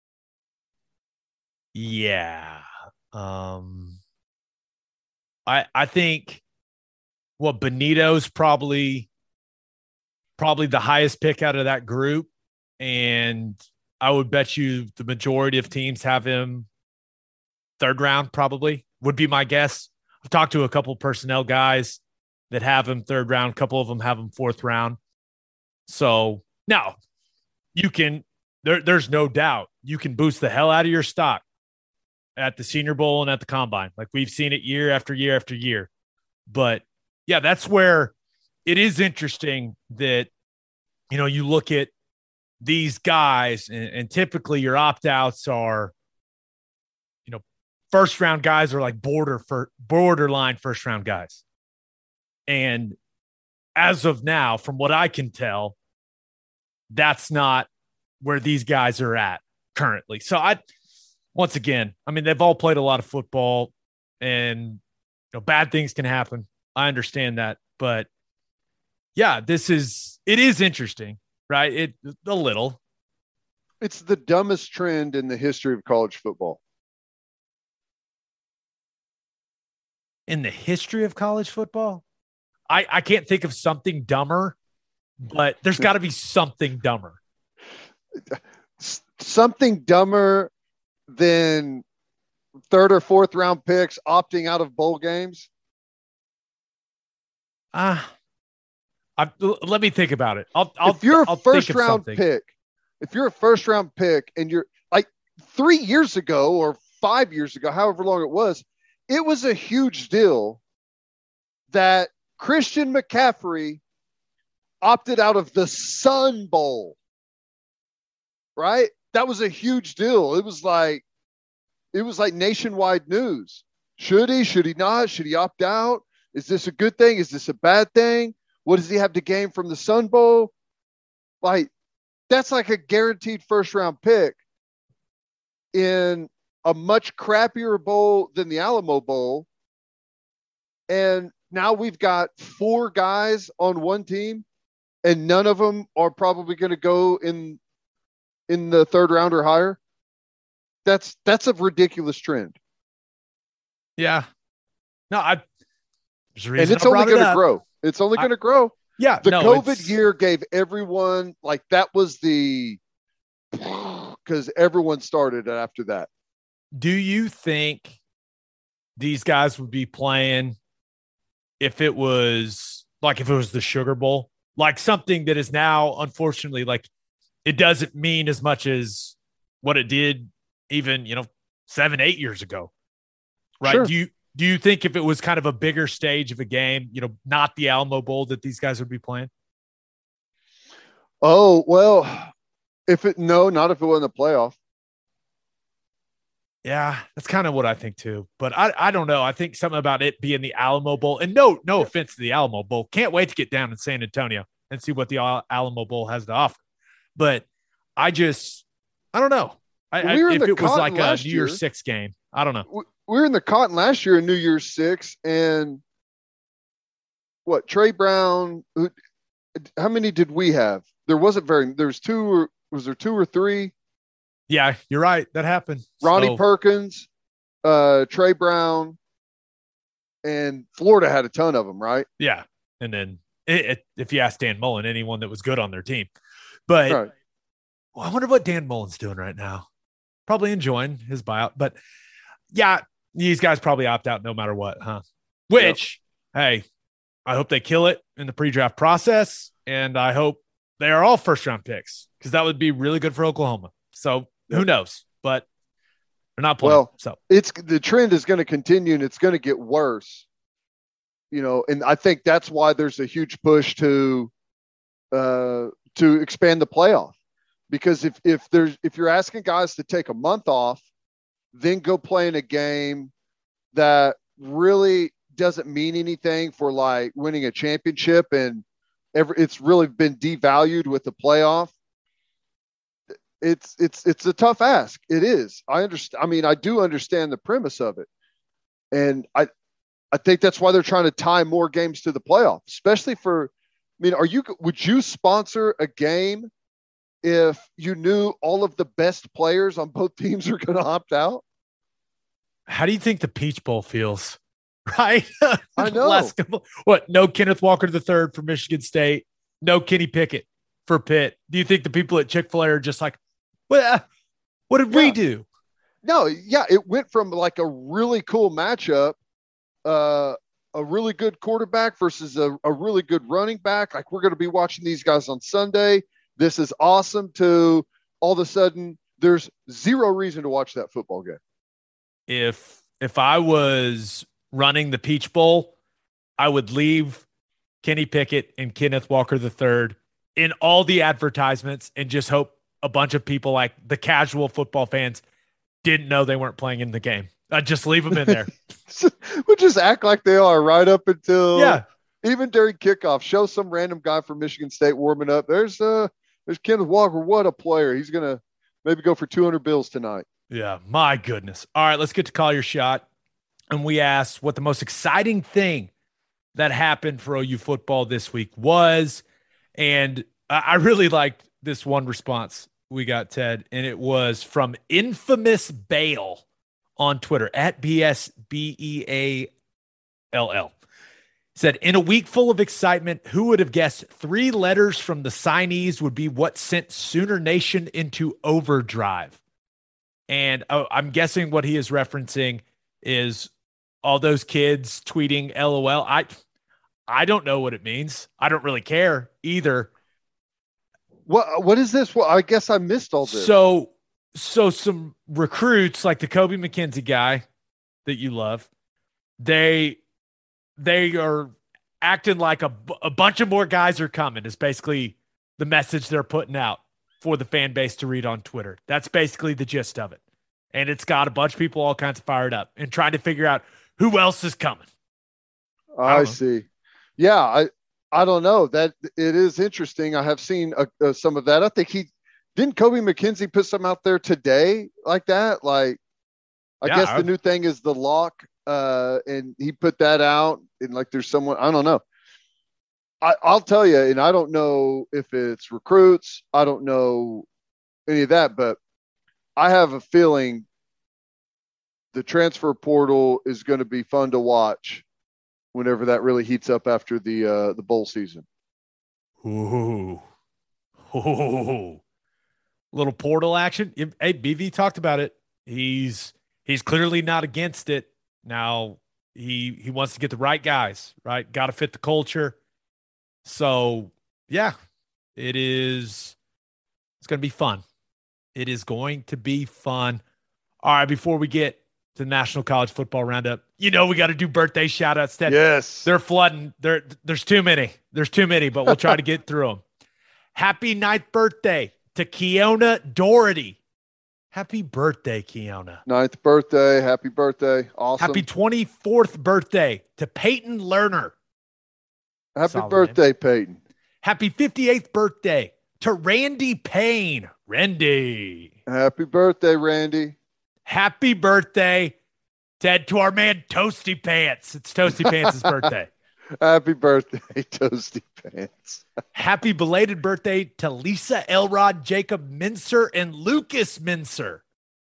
Yeah. Um, I I think what well, Benito's probably probably the highest pick out of that group. and I would bet you the majority of teams have him third round, probably would be my guess. I've talked to a couple personnel guys that have him third round. A couple of them have him fourth round. So now you can, there, there's no doubt you can boost the hell out of your stock at the Senior Bowl and at the Combine. Like we've seen it year after year after year. But yeah, that's where it is interesting that, you know, you look at these guys and, and typically your opt-outs are, you know, first round guys are like border for borderline first round guys. And as of now, from what I can tell, that's not where these guys are at currently. So I, once again, I mean, they've all played a lot of football and, you know, bad things can happen. I understand that, but yeah, this is, it is interesting, right? It a little. It's the dumbest trend in the history of college football. In the history of college football? I, I can't think of something dumber, but there's got to be something dumber. Something dumber than third or fourth round picks opting out of bowl games? Ah, uh, let me think about it. I'll, I'll, if you're a I'll first round pick, if you're a first round pick and you're like three years ago or five years ago, however long it was, it was a huge deal that Christian McCaffrey opted out of the Sun Bowl, right? That was a huge deal. It was like, it was like nationwide news. Should he, should he not? Should he opt out? Is this a good thing? Is this a bad thing? What does he have to gain from the Sun Bowl? Like, that's like a guaranteed first round pick in a much crappier bowl than the Alamo Bowl. And now we've got four guys on one team and none of them are probably going to go in, in the third round or higher. That's, that's a ridiculous trend. Yeah. No, I, and it's only going to grow. It's only going to grow. Yeah. The no, COVID it's... year gave everyone, like, that was the, because everyone started after that. Do you think these guys would be playing if it was like, if it was the Sugar Bowl, like something that is now, unfortunately, like it doesn't mean as much as what it did even, you know, seven, eight years ago. Right. Sure. Do you, do you think if it was kind of a bigger stage of a game, you know, not the Alamo Bowl, that these guys would be playing? Oh, well, if it, no, not if it wasn't a playoff. Yeah, that's kind of what I think too. But I, I don't know. I think something about it being the Alamo Bowl, and no, no offense to the Alamo Bowl. Can't wait to get down in San Antonio and see what the Alamo Bowl has to offer. But I just, I don't know. I, well, we I, if it was like a New Year's year. Six game, I don't know. We, we were in the Cotton last year in New Year's Six, and what, Trey Brown, who, how many did we have? There wasn't very, there's two, or was there two or three? Yeah, you're right. That happened. Ronnie so, Perkins, uh, Trey Brown, and Florida had a ton of them, right? Yeah. And then it, it, if you ask Dan Mullen, anyone that was good on their team. But right. Well, I wonder what Dan Mullen's doing right now. Probably enjoying his buyout. But yeah, these guys probably opt out no matter what, huh? Which, yep. Hey, I hope they kill it in the pre-draft process. And I hope they are all first-round picks because that would be really good for Oklahoma. So who knows? But they're not playing. Well, so it's the trend is going to continue and it's going to get worse. You know, and I think that's why there's a huge push to uh, to expand the playoff. Because if if there's if you're asking guys to take a month off, then go play in a game that really doesn't mean anything for like winning a championship, and every it's really been devalued with the playoff. It's it's it's a tough ask. It is. I understand. I mean, I do understand the premise of it, and I I think that's why they're trying to tie more games to the playoff, especially for. I mean, are you would you sponsor a game if you knew all of the best players on both teams are going to opt out? How do you think the Peach Bowl feels? Right? I know. Last couple, what? No Kenneth Walker the third from Michigan State. No Kenny Pickett for Pitt? Do you think the people at Chick-fil-A are just like, well, what did Yeah. we do? No, yeah, it went from like a really cool matchup, uh, a really good quarterback versus a, a really good running back. Like, we're going to be watching these guys on Sunday. This is awesome. To all of a sudden, there's zero reason to watch that football game. If if I was running the Peach Bowl, I would leave Kenny Pickett and Kenneth Walker the third in all the advertisements and just hope a bunch of people, like the casual football fans, didn't know they weren't playing in the game. I'd just leave them in there. We'll just act like they are right up until, Yeah. even during kickoff. Show some random guy from Michigan State warming up. There's uh, there's Kenneth Walker. What a player! He's gonna maybe go for two hundred bills tonight. Yeah, my goodness. All right, let's get to Call Your Shot. And we asked what the most exciting thing that happened for O U football this week was. And I I really liked this one response we got, Ted, and it was from Infamous Bale on Twitter, at B S B E A L L. Said, in a week full of excitement, who would have guessed three letters from the signees would be what sent Sooner Nation into overdrive? And oh, I'm guessing what he is referencing is all those kids tweeting LOL. I I don't know what it means. I don't really care either. What what is this? Well, I guess I missed all this. So so some recruits like the Kobe McKenzie guy that you love, they they are acting like a, a bunch of more guys are coming is basically the message they're putting out for the fan base to read on Twitter. That's basically the gist of it. And it's got a bunch of people all kinds of fired up and trying to figure out who else is coming. I, I see. Yeah, I I don't know. That it is interesting. I have seen uh, uh, some of that. I think he didn't Kobe McKenzie put some out there today like that. Like, I Yeah, guess I- the new thing is the lock, uh, and he put that out. And like, there's someone, I don't know. I, I'll tell you, and I don't know if it's recruits. I don't know any of that, but I have a feeling the transfer portal is going to be fun to watch whenever that really heats up after the uh, the bowl season. Ooh. Ooh. Little portal action. Hey, B V talked about it. He's he's clearly not against it. Now he he wants to get the right guys, right? Got to fit the culture. So, yeah, it is it's going to be fun. It is going to be fun. All right, before we get to the National College Football Roundup, you know we got to do birthday shout-outs. Ted. Yes. They're flooding. There, there's too many. There's too many, but we'll try to get through them. Happy ninth birthday to Keona Doherty. Happy birthday, Keona. Ninth birthday. Happy birthday. Awesome. Happy twenty-fourth birthday to Peyton Lerner. Happy Solid birthday, Peyton. Happy fifty-eighth birthday to Randy Payne. Randy. Happy birthday, Randy. Happy birthday, Ted, to our man Toasty Pants. It's Toasty Pants' birthday. Happy birthday, Toasty Pants. Happy belated birthday to Lisa Elrod, Jacob Mincer, and Lucas Mincer.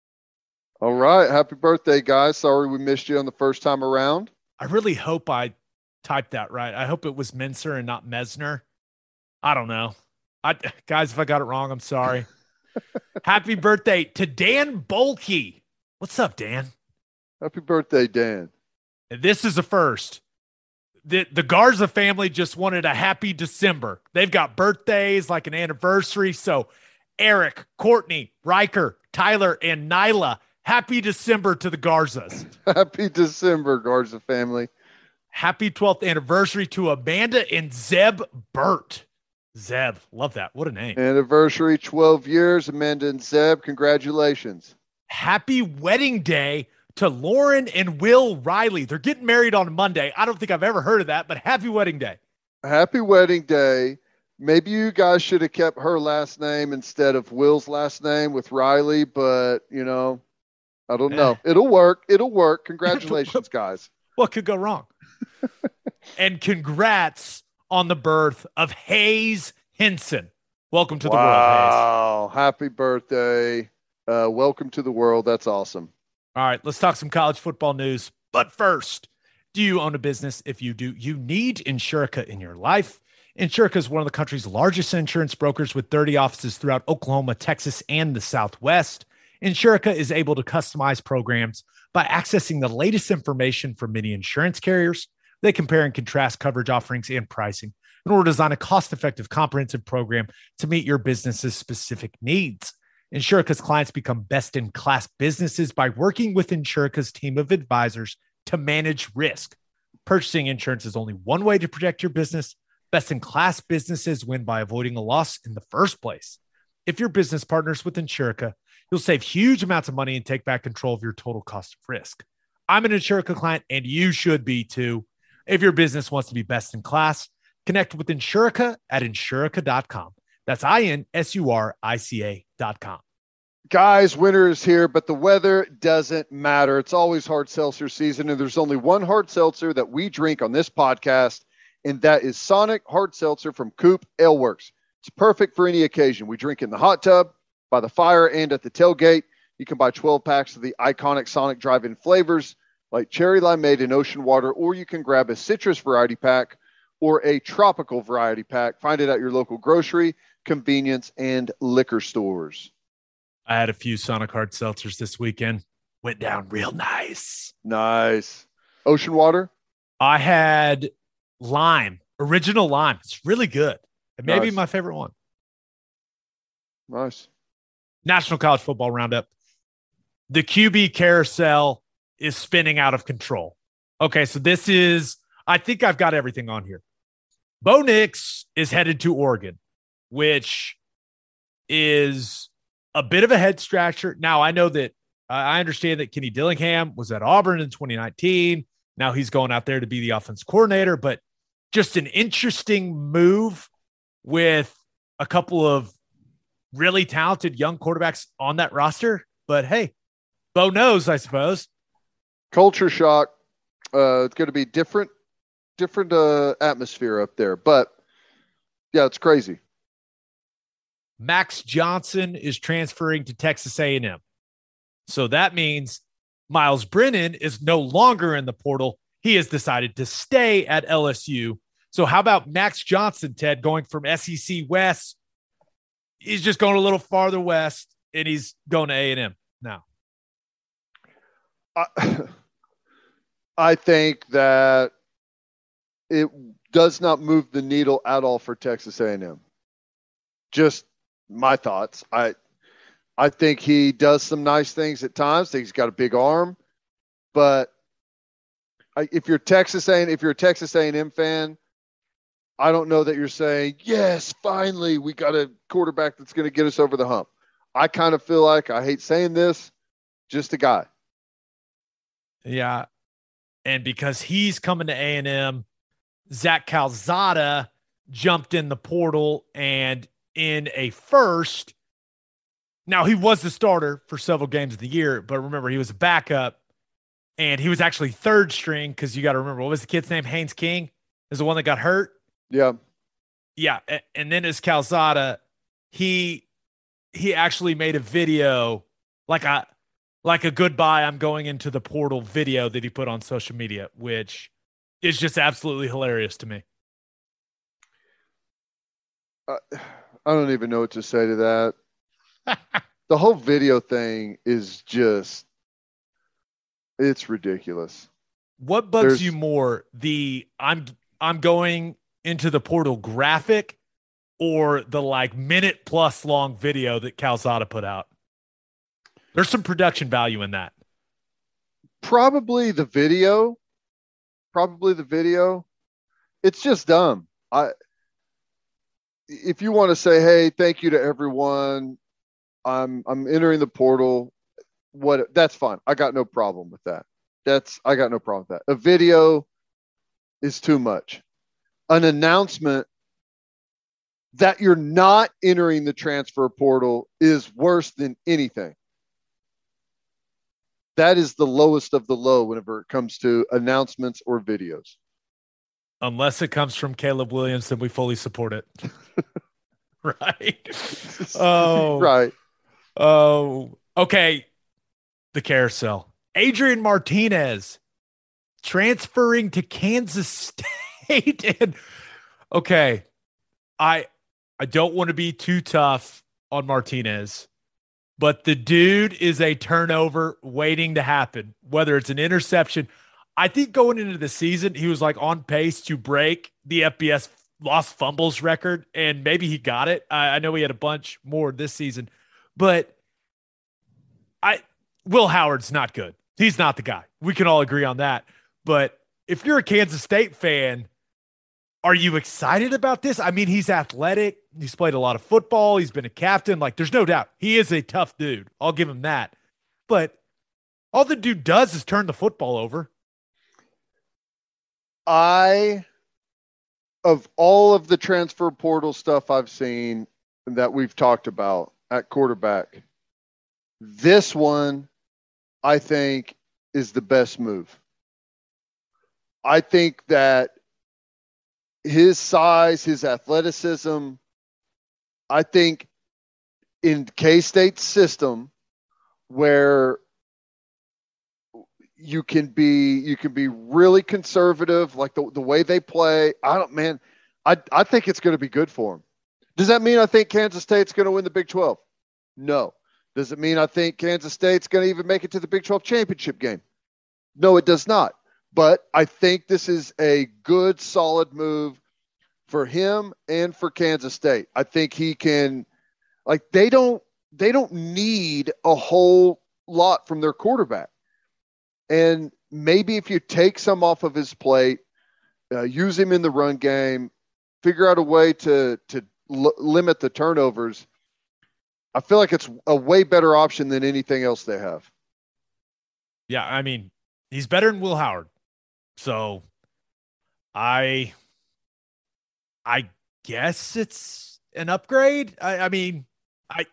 All right. Happy birthday, guys. Sorry we missed you on the first time around. I really hope I typed that right. I hope it was Mincer and not Mesner. I don't know. I, guys, if I got it wrong, I'm sorry. Happy birthday to Dan Bolke. What's up, Dan? Happy birthday, Dan. And this is a first. The, the Garza family just wanted a happy December. They've got birthdays like an anniversary. So Eric, Courtney, Riker, Tyler, and Nyla, happy December to the Garzas. Happy December, Garza family. Happy twelfth anniversary to Amanda and Zeb Burt. Zeb, love that. What a name. Anniversary, twelve years. Amanda and Zeb, congratulations. Happy wedding day to Lauren and Will Riley. They're getting married on Monday. I don't think I've ever heard of that, but happy wedding day. Happy wedding day. Maybe you guys should have kept her last name instead of Will's last name with Riley, but, you know, I don't know. Eh. It'll work. It'll work. Congratulations, guys. What could go wrong? And congrats on the birth of Hayes Henson. Welcome to the world, Hayes. Wow. Happy birthday. Uh, welcome to the world. That's awesome. All right, let's talk some college football news. But first, do you own a business? If you do, you need Insurica in your life. Insurica is one of the country's largest insurance brokers with thirty offices throughout Oklahoma, Texas, and the Southwest. Insurica is able to customize programs by accessing the latest information from many insurance carriers. They compare and contrast coverage offerings and pricing in order to design a cost-effective, comprehensive program to meet your business's specific needs. Insurica's clients become best-in-class businesses by working with Insurica's team of advisors to manage risk. Purchasing insurance is only one way to protect your business. Best-in-class businesses win by avoiding a loss in the first place. If your business partners with Insurica, you'll save huge amounts of money and take back control of your total cost of risk. I'm an Insurica client, and you should be too. If your business wants to be best in class, connect with Insurica at insurica dot com. That's I N S U R I C A dot com. Guys, winter is here, but the weather doesn't matter. It's always hard seltzer season, and there's only one hard seltzer that we drink on this podcast, and that is Sonic Hard Seltzer from Coop Ale Works. It's perfect for any occasion. We drink in the hot tub, by the fire, and at the tailgate. You can buy twelve packs of the iconic Sonic drive-in flavors like cherry limeade and ocean water, or you can grab a citrus variety pack or a tropical variety pack. Find it at your local grocery, convenience, and liquor stores. I had a few Sonic Hard Seltzers this weekend. Went down real nice. Nice. Ocean water? I had lime, original lime. It's really good. It may Nice. be my favorite one. Nice. National College Football Roundup. The Q B carousel is spinning out of control. Okay, so this is, I think I've got everything on here. Bo Nix is headed to Oregon, which is a bit of a head scratcher. Now, I know that uh, I understand that Kenny Dillingham was at Auburn in twenty nineteen. Now he's going out there to be the offense coordinator, but just an interesting move with a couple of really talented young quarterbacks on that roster. But hey, Bo knows, I suppose. Culture shock. Uh, it's going to be different, different uh, atmosphere up there. But, yeah, it's crazy. Max Johnson is transferring to Texas A and M. So that means Miles Brennan is no longer in the portal. He has decided to stay at L S U. So how about Max Johnson, Ted, going from S E C West? He's just going a little farther west, and he's going to A and M now. I, I think that it does not move the needle at all for Texas A and M. Just my thoughts. I I think he does some nice things at times. I think he's got a big arm, but I, if you're Texas A and if you're a Texas A and M fan, I don't know that you're saying, yes, finally we got a quarterback that's going to get us over the hump. I kind of feel like, I hate saying this, just a guy. Yeah. And because he's coming to A and M, Zach Calzada jumped in the portal and in a first. Now, he was the starter for several games of the year, but remember, he was a backup, and he was actually third string because you got to remember, what was the kid's name? Haynes King is the one that got hurt. Yeah. Yeah. And then as Calzada, he he actually made a video, like a like a goodbye, I'm going into the portal video that he put on social media, which is just absolutely hilarious to me. Uh, I don't even know what to say to that. The whole video thing is just, it's ridiculous. What bugs There's- you more, the I'm I'm going into the portal graphic or the like minute plus long video that Calzada put out? There's some production value in that. Probably the video. Probably the video. It's just dumb. I. If you want to say, hey, thank you to everyone, I'm I'm entering the portal. What? That's fine. I got no problem with that. That's I got no problem with that. A video is too much. An announcement that you're not entering the transfer portal is worse than anything. That is the lowest of the low whenever it comes to announcements or videos. Unless it comes from Caleb Williams, then we fully support it. Right. Oh, right. Oh, okay. The carousel. Adrian Martinez transferring to Kansas State. And okay, I I don't want to be too tough on Martinez, but the dude is a turnover waiting to happen, whether it's an interception. I think going into the season, he was like on pace to break the F B S lost fumbles record, and maybe he got it. I, I know he had a bunch more this season, but I Will Howard's not good. He's not the guy. We can all agree on that. But if you're a Kansas State fan, are you excited about this? I mean, he's athletic. He's played a lot of football. He's been a captain. Like, there's no doubt. He is a tough dude. I'll give him that. But all the dude does is turn the football over. I, of all of the transfer portal stuff I've seen that we've talked about at quarterback, this one, I think, is the best move. I think that his size, his athleticism, I think in K-State's system where you can be you can be really conservative, like the, the way they play. I don't man, I I think it's going to be good for him. Does that mean I think Kansas State's going to win the Big twelve? No. Does it mean I think Kansas State's going to even make it to the Big twelve championship game? No, it does not. But I think this is a good, solid move for him and for Kansas State. I think he can, like, they don't, they don't need a whole lot from their quarterback. And maybe if you take some off of his plate, uh, use him in the run game, figure out a way to, to l- limit the turnovers, I feel like it's a way better option than anything else they have. Yeah, I mean, he's better than Will Howard. So I I guess it's an upgrade. I, I mean, I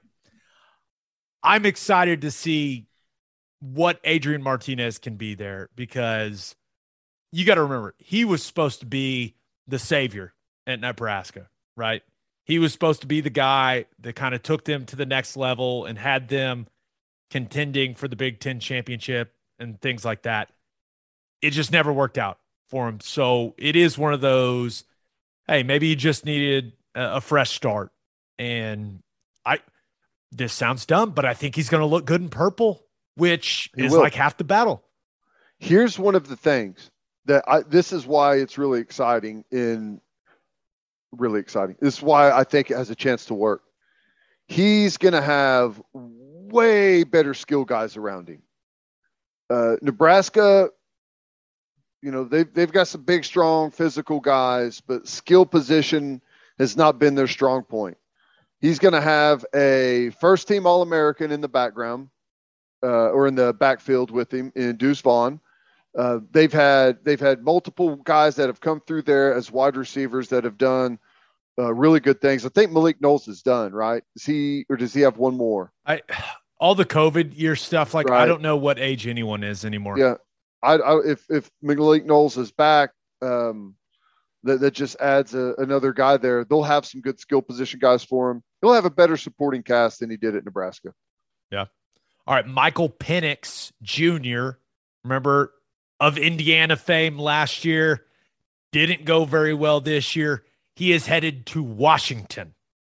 I'm excited to see what Adrian Martinez can be there, because you got to remember, he was supposed to be the savior at Nebraska, right? He was supposed to be the guy that kind of took them to the next level and had them contending for the Big Ten championship and things like that. It just never worked out for him. So it is one of those, hey, maybe he just needed a, a fresh start. And I, this sounds dumb, but I think he's going to look good in purple, which He is will. like half the battle. Here's one of the things that I, this is why it's really exciting in really exciting. This is why I think it has a chance to work. He's going to have way better skill guys around him. Uh, Nebraska, you know, they've, they've got some big, strong, physical guys, but skill position has not been their strong point. He's going to have a first-team All-American in the background uh, or in the backfield with him in Deuce Vaughn. Uh, they've had they've had multiple guys that have come through there as wide receivers that have done uh, really good things. I think Malik Knowles is done, right? Is he, or does he have one more? I all the COVID year stuff, like Right. I don't know what age anyone is anymore. Yeah, I, I if if Malik Knowles is back, um, that that just adds a, another guy there. They'll have some good skill position guys for him. He'll have a better supporting cast than he did at Nebraska. Yeah. All right, Michael Penix Junior, remember, of Indiana fame last year, didn't go very well this year. He is headed to Washington.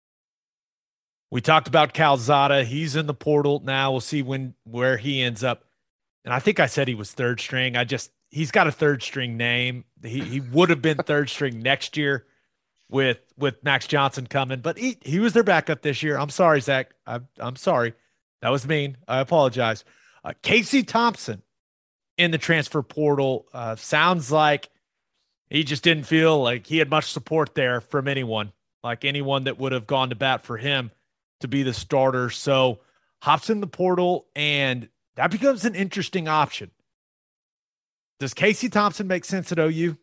We talked about Calzada. He's in the portal now. We'll see when where he ends up. And I think I said he was third string. I just he's got a third string name. He he would have been third string next year with with Max Johnson coming, but he he was their backup this year. I'm sorry, Zach. I'm I'm sorry. That was mean. I apologize. Uh, Casey Thompson in the transfer portal. Uh, sounds like he just didn't feel like he had much support there from anyone, like anyone that would have gone to bat for him to be the starter. So hops in the portal, and that becomes an interesting option. Does Casey Thompson make sense at O U?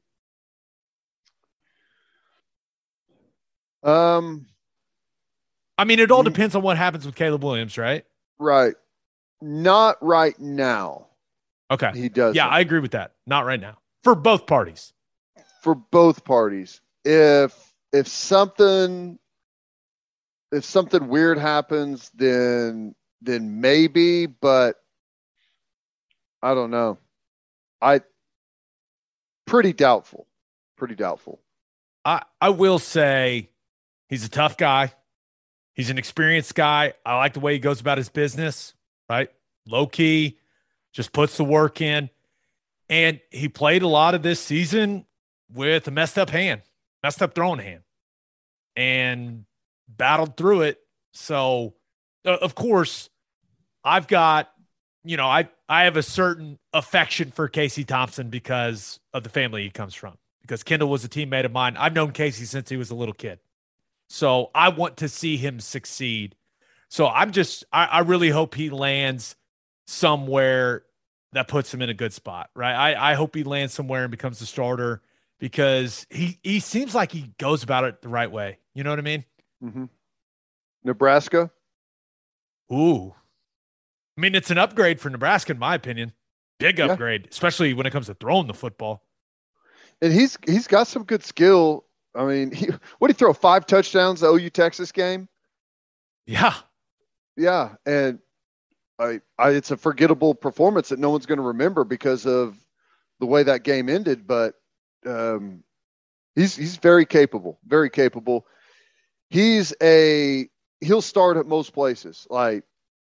Um, I mean, it all Mm. depends on what happens with Caleb Williams, right? right. Not right now. Okay. He does. Yeah, I agree with that. Not right now. For both parties. For both parties. If if something if something weird happens, then then maybe, but I don't know. I pretty doubtful. Pretty doubtful. I, I will say He's a tough guy. He's an experienced guy. I like the way he goes about his business, right? Low key, just puts the work in. And he played a lot of this season with a messed up hand, messed up throwing hand, and battled through it. So, uh, of course, I've got, you know, I, I have a certain affection for Casey Thompson because of the family he comes from, because Kendall was a teammate of mine. I've known Casey since he was a little kid. So I want to see him succeed. So I'm just, I, I really hope he lands somewhere that puts him in a good spot, right? I, I hope he lands somewhere and becomes the starter, because he, he seems like he goes about it the right way. You know what I mean? Mm-hmm. Nebraska? Ooh. I mean, it's an upgrade for Nebraska, in my opinion. Big Yeah. upgrade, especially when it comes to throwing the football. And he's he's got some good skill. I mean, he, what did he throw? Five touchdowns the O U Texas game? Yeah. Yeah, and I, I it's a forgettable performance that no one's going to remember because of the way that game ended. But um, he's he's very capable, very capable. He's a he'll start at most places, like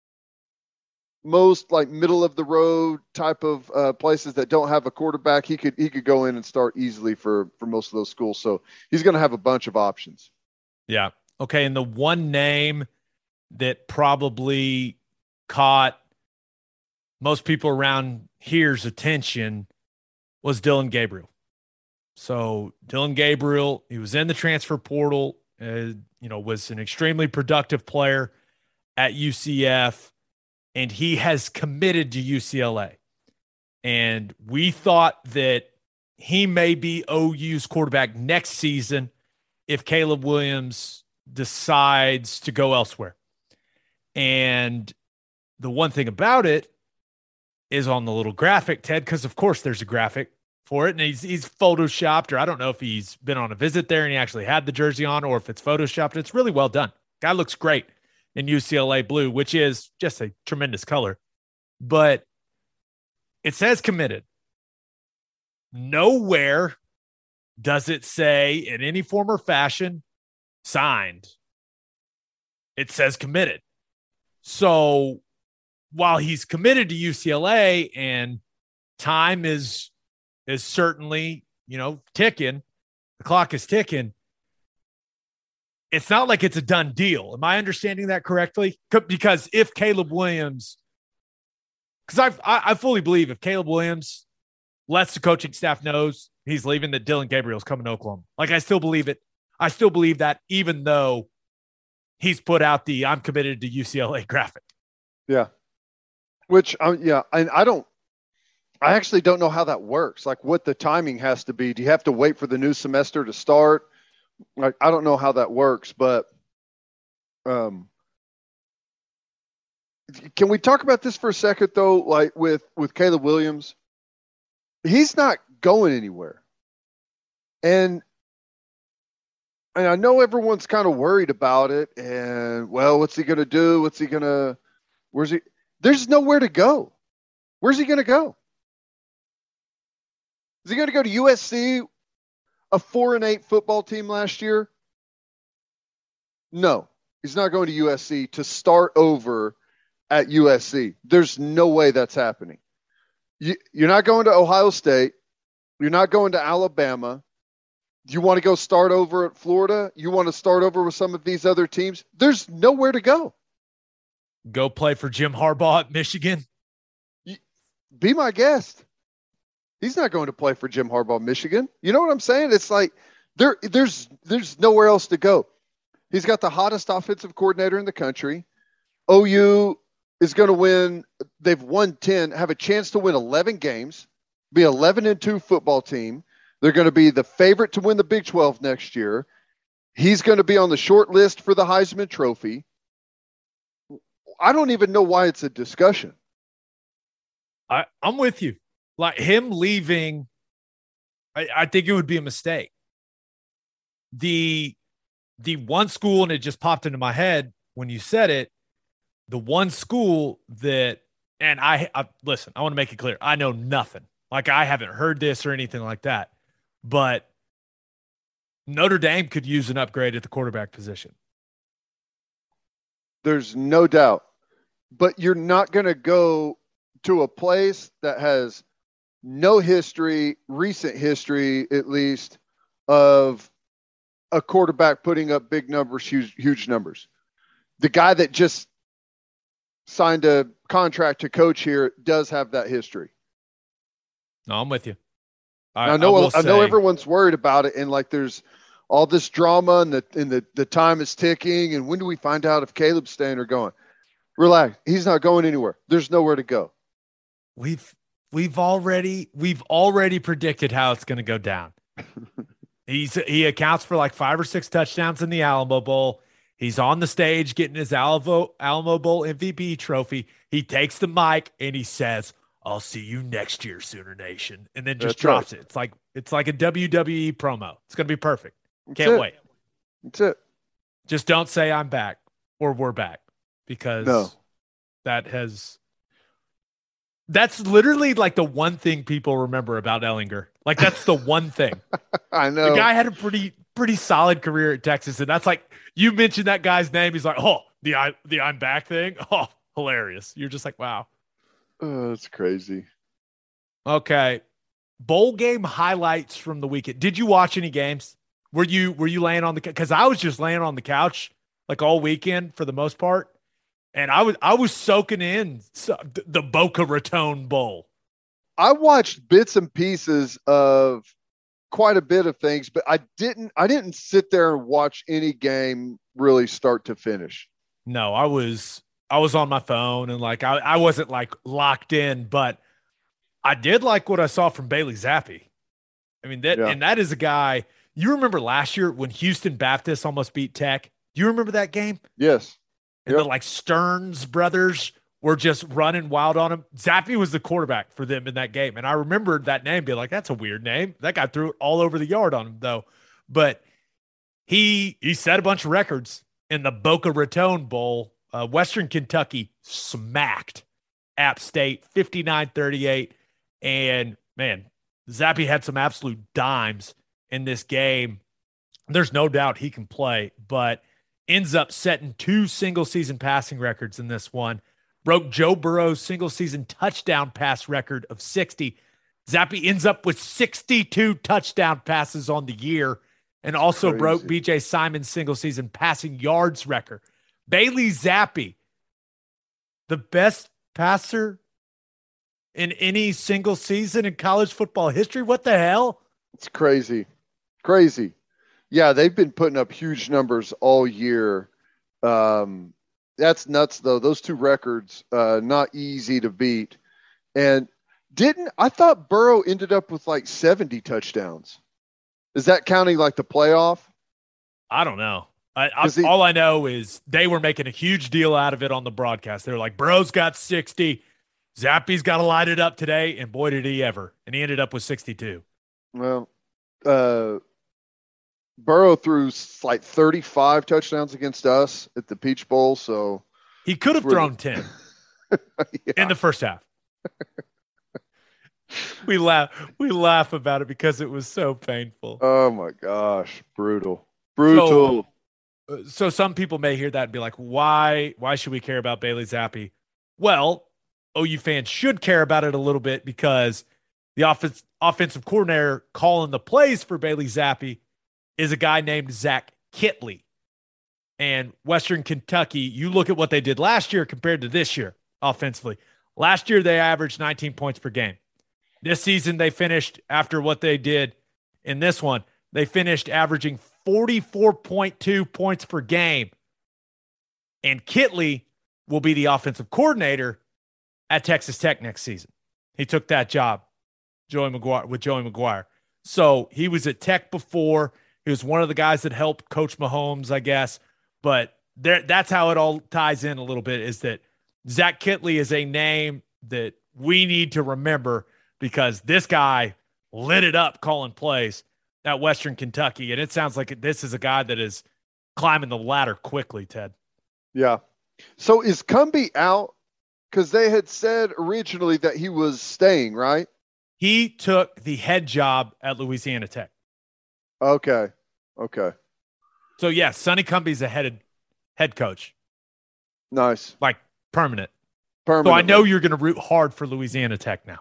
most like middle of the road type of uh, places that don't have a quarterback. He could he could go in and start easily for for most of those schools. So he's going to have a bunch of options. Yeah. Okay. And the one name that probably caught most people around here's attention was Dylan Gabriel. So Dylan Gabriel, he was in the transfer portal, uh, you know, was an extremely productive player at U C F, and he has committed to U C L A. And we thought that he may be O U's quarterback next season if Caleb Williams decides to go elsewhere. And the one thing about it is on the little graphic, Ted, because of course there's a graphic for it, and he's he's photoshopped, or I don't know if he's been on a visit there and he actually had the jersey on, or if it's photoshopped. It's really well done. Guy looks great in U C L A blue, which is just a tremendous color. But it says committed. Nowhere does it say in any form or fashion signed. It says committed. So while he's committed to U C L A and time is is certainly, you know, ticking, the clock is ticking, it's not like it's a done deal. Am I understanding that correctly? Because if Caleb Williams, because I I fully believe if Caleb Williams lets the coaching staff knows he's leaving, that Dylan Gabriel's coming to Oklahoma. Like, I still believe it. I still believe that, even though he's put out the I'm committed to U C L A graphic. Yeah. Which, um, yeah, and I don't, I actually don't know how that works. Like, what the timing has to be. Do you have to wait for the new semester to start? Like, I don't know how that works, but um, can we talk about this for a second, though? Like, with, with Caleb Williams, he's not going anywhere. And, and I know everyone's kind of worried about it. And, well, what's he going to do? What's he going to, where's he? There's nowhere to go. Where's he going to go? Is he going to go to U S C, a four and eight football team last year? No, he's not going to U S C to start over at U S C. There's no way that's happening. You, you're not going to Ohio State. You're not going to Alabama. Do you want to go start over at Florida? You want to start over with some of these other teams? There's nowhere to go. Go play for Jim Harbaugh at Michigan? Be my guest. He's not going to play for Jim Harbaugh, Michigan. You know what I'm saying? It's like there, there's, there's nowhere else to go. He's got the hottest offensive coordinator in the country. O U is going to win. They've won ten, have a chance to win eleven games, be eleven and two football team. They're going to be the favorite to win the Big twelve next year. He's going to be on the short list for the Heisman Trophy. I don't even know why it's a discussion. I, I'm with you. Like, him leaving, I, I think it would be a mistake. The the one school, and it just popped into my head when you said it, the one school that, and I, I listen, I want to make it clear, I know nothing. Like, I haven't heard this or anything like that. But Notre Dame could use an upgrade at the quarterback position. There's no doubt. But you're not going to go to a place that has no history, recent history at least, of a quarterback putting up big numbers, huge, huge numbers. The guy that just signed a contract to coach here does have that history. No, I'm with you. I, I know. I, I, I know say, everyone's worried about it, and like there's all this drama, and the and the the time is ticking. And when do we find out if Caleb's staying or going? Relax. He's not going anywhere. There's nowhere to go. We've we've already we've already predicted how it's going to go down. He's he accounts for like five or six touchdowns in the Alamo Bowl. He's on the stage getting his Alamo Alamo Bowl M V P trophy. He takes the mic and he says, "I'll see you next year, Sooner Nation," and then just That's drops right. it. It's like it's like a W W E promo. It's going to be perfect. That's Can't it. wait. That's it. Just don't say I'm back or we're back, because No. that has that's literally like the one thing people remember about Ellinger. Like that's the one thing. I know. The guy had a pretty pretty solid career at Texas, and that's like you mentioned that guy's name. He's like, oh, the I the I'm back thing. Oh, hilarious. You're just like, wow. Oh, that's crazy. Okay. Bowl game highlights from the weekend. Did you watch any games? Were you were you laying on the because I was just laying on the couch like all weekend for the most part, and I was I was soaking in so, the Boca Raton Bowl. I watched bits and pieces of quite a bit of things, but I didn't I didn't sit there and watch any game really start to finish. No, I was I was on my phone and like I, I wasn't like locked in, but I did like what I saw from Bailey Zappi. I mean that Yeah. and that is a guy. You remember last year when Houston Baptist almost beat Tech? Do you remember that game? Yes. And Yep. the like Stearns brothers were just running wild on him. Zappi was the quarterback for them in that game. And I remembered that name being like, that's a weird name. That guy threw it all over the yard on him though. But he he set a bunch of records in the Boca Raton Bowl. Uh, Western Kentucky smacked App State fifty-nine thirty-eight. And man, Zappi had some absolute dimes in this game. There's no doubt he can play, but ends up setting two single season passing records in this one. Broke Joe Burrow's single season touchdown pass record of sixty. Zappi ends up with sixty-two touchdown passes on the year, and also Crazy. broke B J Simon's single season passing yards record. Bailey Zappi, the best passer in any single season in college football history. What the hell? It's crazy. Crazy. Yeah, they've been putting up huge numbers all year. Um, that's nuts, though. Those two records, uh, not easy to beat. And didn't I thought Burrow ended up with like seventy touchdowns? Is that counting like the playoff? I don't know. I, I, Is he- all I know is they were making a huge deal out of it on the broadcast. They were like, Burrow's got sixty. Zappi's got to light it up today. And boy, did he ever. And he ended up with sixty-two. Well, uh, Burrow threw s- like thirty-five touchdowns against us at the Peach Bowl. So He could have Really? thrown ten yeah. in the first half. we laugh. We laugh about it because it was so painful. Oh my gosh, brutal, brutal. Uh, So some people may hear that and be like, why, why should we care about Bailey Zappi? Well, O U fans should care about it a little bit because the offense, offensive coordinator calling the plays for Bailey Zappi is a guy named Zach Kitley. And Western Kentucky, you look at what they did last year compared to this year offensively. Last year, they averaged nineteen points per game. This season, they finished after what they did in this one, they finished averaging forty-four point two points per game. And Kitley will be the offensive coordinator at Texas Tech next season. He took that job, Joey McGuire, with Joey McGuire. So he was at Tech before. He was one of the guys that helped Coach Mahomes, I guess. But there, that's how it all ties in a little bit, is that Zach Kitley is a name that we need to remember because this guy lit it up calling plays at Western Kentucky. And it sounds like this is a guy that is climbing the ladder quickly, Ted. Yeah. So is Cumby out? Because they had said originally that he was staying, right? He took the head job at Louisiana Tech. Okay. Okay. So yeah, Sonny Cumbie's a head head coach, Nice. like permanent. Permanent. So I know you're going to root hard for Louisiana Tech now.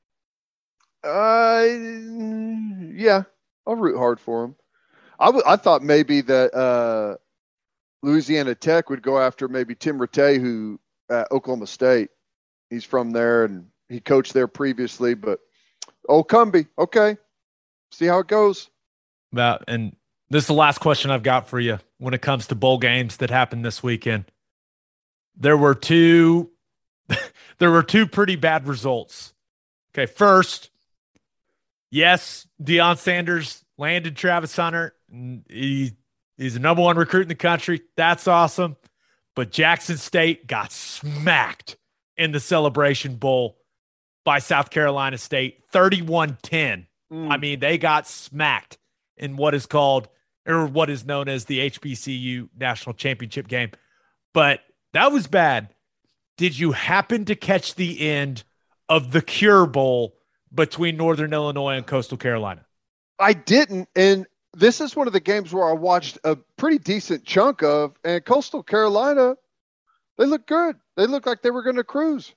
Uh, yeah, I'll root hard for him. I, w- I thought maybe that uh, Louisiana Tech would go after maybe Tim Rattay, who at Oklahoma State. He's from there and he coached there previously. But oh, Cumbie, okay, see how it goes. About and this is the last question I've got for you when it comes to bowl games that happened this weekend. There were two. There were two pretty bad results. Okay, first, yes, Deion Sanders landed Travis Hunter. He, he's the number one recruit in the country. That's awesome. But Jackson State got smacked in the Celebration Bowl by South Carolina State, thirty-one ten. Mm. I mean, they got smacked in what is called, or what is known as the H B C U National Championship game. But that was bad. Did you happen to catch the end of the Cure Bowl between Northern Illinois and Coastal Carolina? I didn't, and this is one of the games where I watched a pretty decent chunk of, and Coastal Carolina, they look good. They look like they were going to cruise.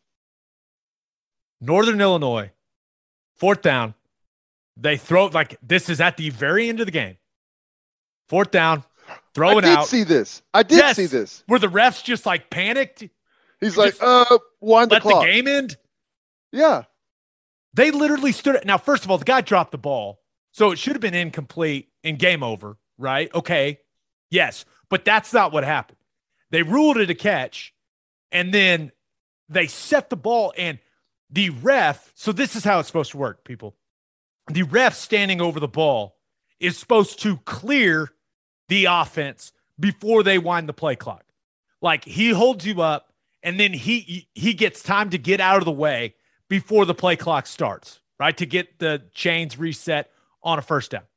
Northern Illinois, fourth down. They throw, like, this is at the very end of the game. Fourth down, throw it out. I did see this. I did yes, see this. Where the refs just, like, panicked. He's like, uh, wind the let clock. the game end. Yeah. They literally stood it. Now, first of all, the guy dropped the ball, so it should have been incomplete and game over, right? Okay, yes, but that's not what happened. They ruled it a catch, and then they set the ball, and the ref, so this is how it's supposed to work, people. The ref standing over the ball is supposed to clear the offense before they wind the play clock. Like, he holds you up, and then he he gets time to get out of the way before the play clock starts, right? To get the chains reset on a first down.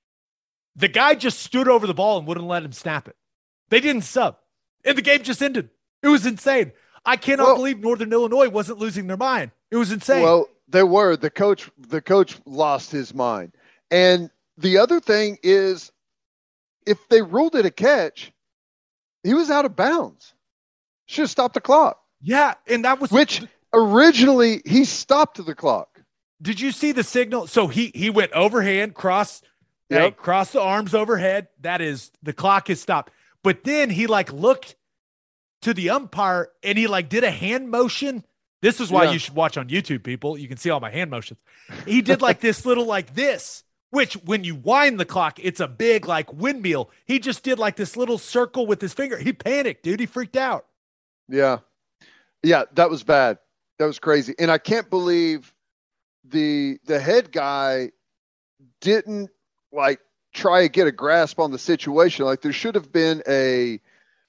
The guy just stood over the ball and wouldn't let him snap it. They didn't sub. And the game just ended. It was insane. I cannot well, believe Northern Illinois wasn't losing their mind. It was insane. Well, they were. The coach, the coach lost his mind. And the other thing is, if they ruled it a catch, he was out of bounds. Should have stopped the clock. Yeah, and that was which originally he stopped the clock. Did you see the signal? So he he went overhand, cross, yep. hey, cross the arms overhead. That is, the clock is stopped. But then he like looked to the umpire and he like did a hand motion. This is why yeah. you should watch on YouTube, people. You can see all my hand motions. He did like this little like this, which when you wind the clock, it's a big like windmill. He just did like this little circle with his finger. He panicked, dude. He freaked out. Yeah. Yeah, that was bad. That was crazy. And I can't believe the the head guy didn't like try to get a grasp on the situation. Like there should have been a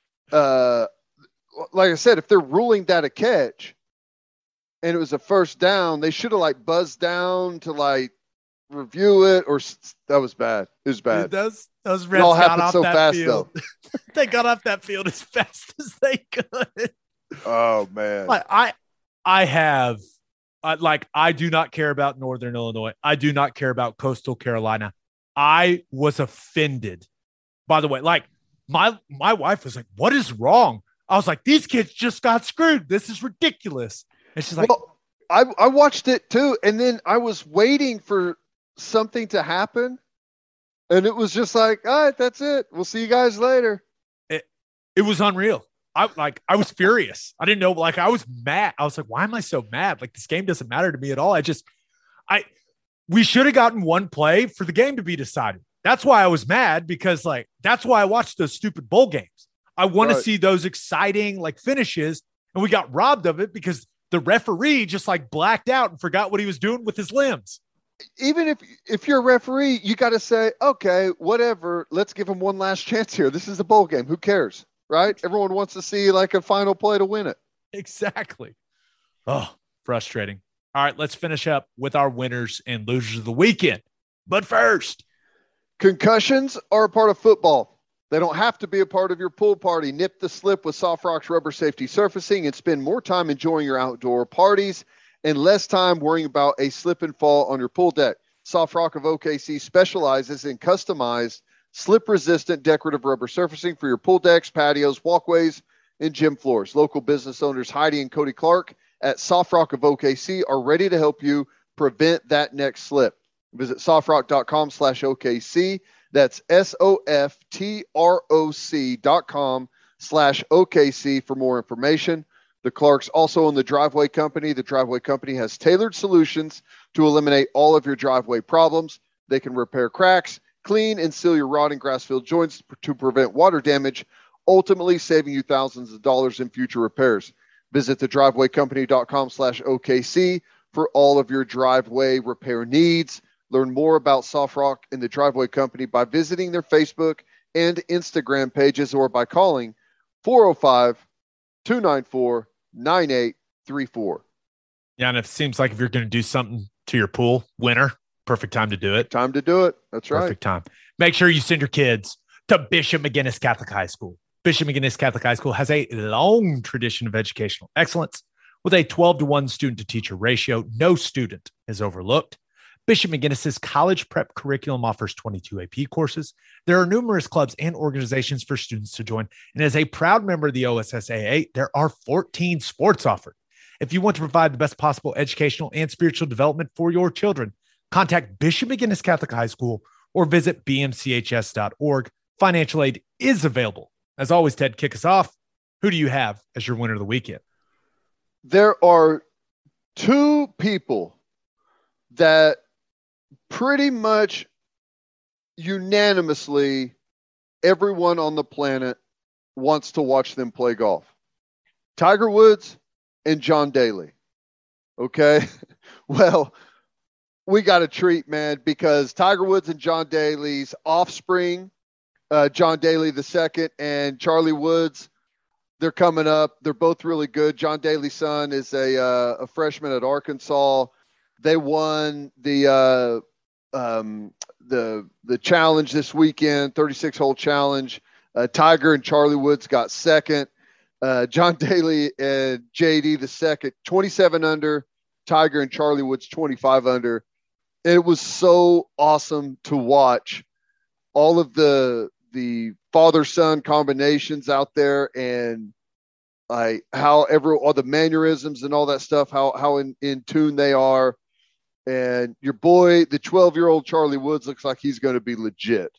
uh like I said, if they're ruling that a catch and it was a first down, they should have like buzzed down to like review it, or that was bad. It was bad. Dude, those those refs it all got happened off so that fast field. though. They got off that field as fast as they could. Oh man. Like, I I have uh, like I do not care about Northern Illinois. I do not care about Coastal Carolina. I was offended. By the way, like my my wife was like, "What is wrong?" I was like, "These kids just got screwed. This is ridiculous." And she's like, well, I I watched it too, and then I was waiting for something to happen, and it was just like, all right, that's it. We'll see you guys later. It it was unreal. I like I was furious. I didn't know, like I was mad. I was like, why am I so mad? Like this game doesn't matter to me at all. I just I we should have gotten one play for the game to be decided. That's why I was mad, because like that's why I watched those stupid bowl games. I want right. to see those exciting like finishes, and we got robbed of it because the referee just like blacked out and forgot what he was doing with his limbs. Even if if you're a referee, you got to say, okay, whatever. Let's give him one last chance here. This is a bowl game. Who cares? Right? Everyone wants to see like a final play to win it. Exactly. Oh, frustrating. All right, let's finish up with our winners and losers of the weekend. But first, concussions are a part of football. They don't have to be a part of your pool party. Nip the slip with Soft Rocks rubber safety surfacing and spend more time enjoying your outdoor parties and less time worrying about a slip and fall on your pool deck. Soft Rock of O K C specializes in customized slip-resistant decorative rubber surfacing for your pool decks, patios, walkways, and gym floors. Local business owners Heidi and Cody Clark at Soft Rock of O K C are ready to help you prevent that next slip. Visit softrock.com slash OKC. That's S-O-F-T-R-O-C dot com slash OKC for more information. The Clarks also own the Driveway Company. The Driveway Company has tailored solutions to eliminate all of your driveway problems. They can repair cracks, clean and seal your rod and grass-filled joints to prevent water damage, ultimately saving you thousands of dollars in future repairs. Visit the driveway company dot com slash O K C for all of your driveway repair needs. Learn more about Soft Rock and the Driveway Company by visiting their Facebook and Instagram pages or by calling four oh five, two nine four, nine eight three four. Yeah, and it seems like if you're going to do something to your pool, winter, perfect time to do it. Time to do it. That's right. Perfect time. Make sure you send your kids to Bishop McGinnis Catholic High School. Bishop McGinnis Catholic High School has a long tradition of educational excellence. With a twelve to one student to teacher ratio, no student is overlooked. Bishop McGinnis's college prep curriculum offers twenty-two A P courses. There are numerous clubs and organizations for students to join. And as a proud member of the O S S A A, there are fourteen sports offered. If you want to provide the best possible educational and spiritual development for your children, contact Bishop McGinnis Catholic High School or visit b m c h s dot org. Financial aid is available. As always, Ted, kick us off. Who do you have as your winner of the weekend? There are two people that pretty much unanimously everyone on the planet wants to watch them play golf. Tiger Woods and John Daly. Okay? Well, we got a treat, man, because Tiger Woods and John Daly's offspring, uh, John Daly the second and Charlie Woods, they're coming up. They're both really good. John Daly's son is a uh, a freshman at Arkansas. They won the uh, um, the the challenge this weekend, thirty-six hole challenge. Uh, Tiger and Charlie Woods got second. Uh, John Daly and J D the second, twenty-seven under. Tiger and Charlie Woods twenty-five under. It was so awesome to watch all of the the father-son combinations out there, and like how every all the mannerisms and all that stuff, how how in, in tune they are. And your boy, the twelve-year-old Charlie Woods, looks like he's going to be legit.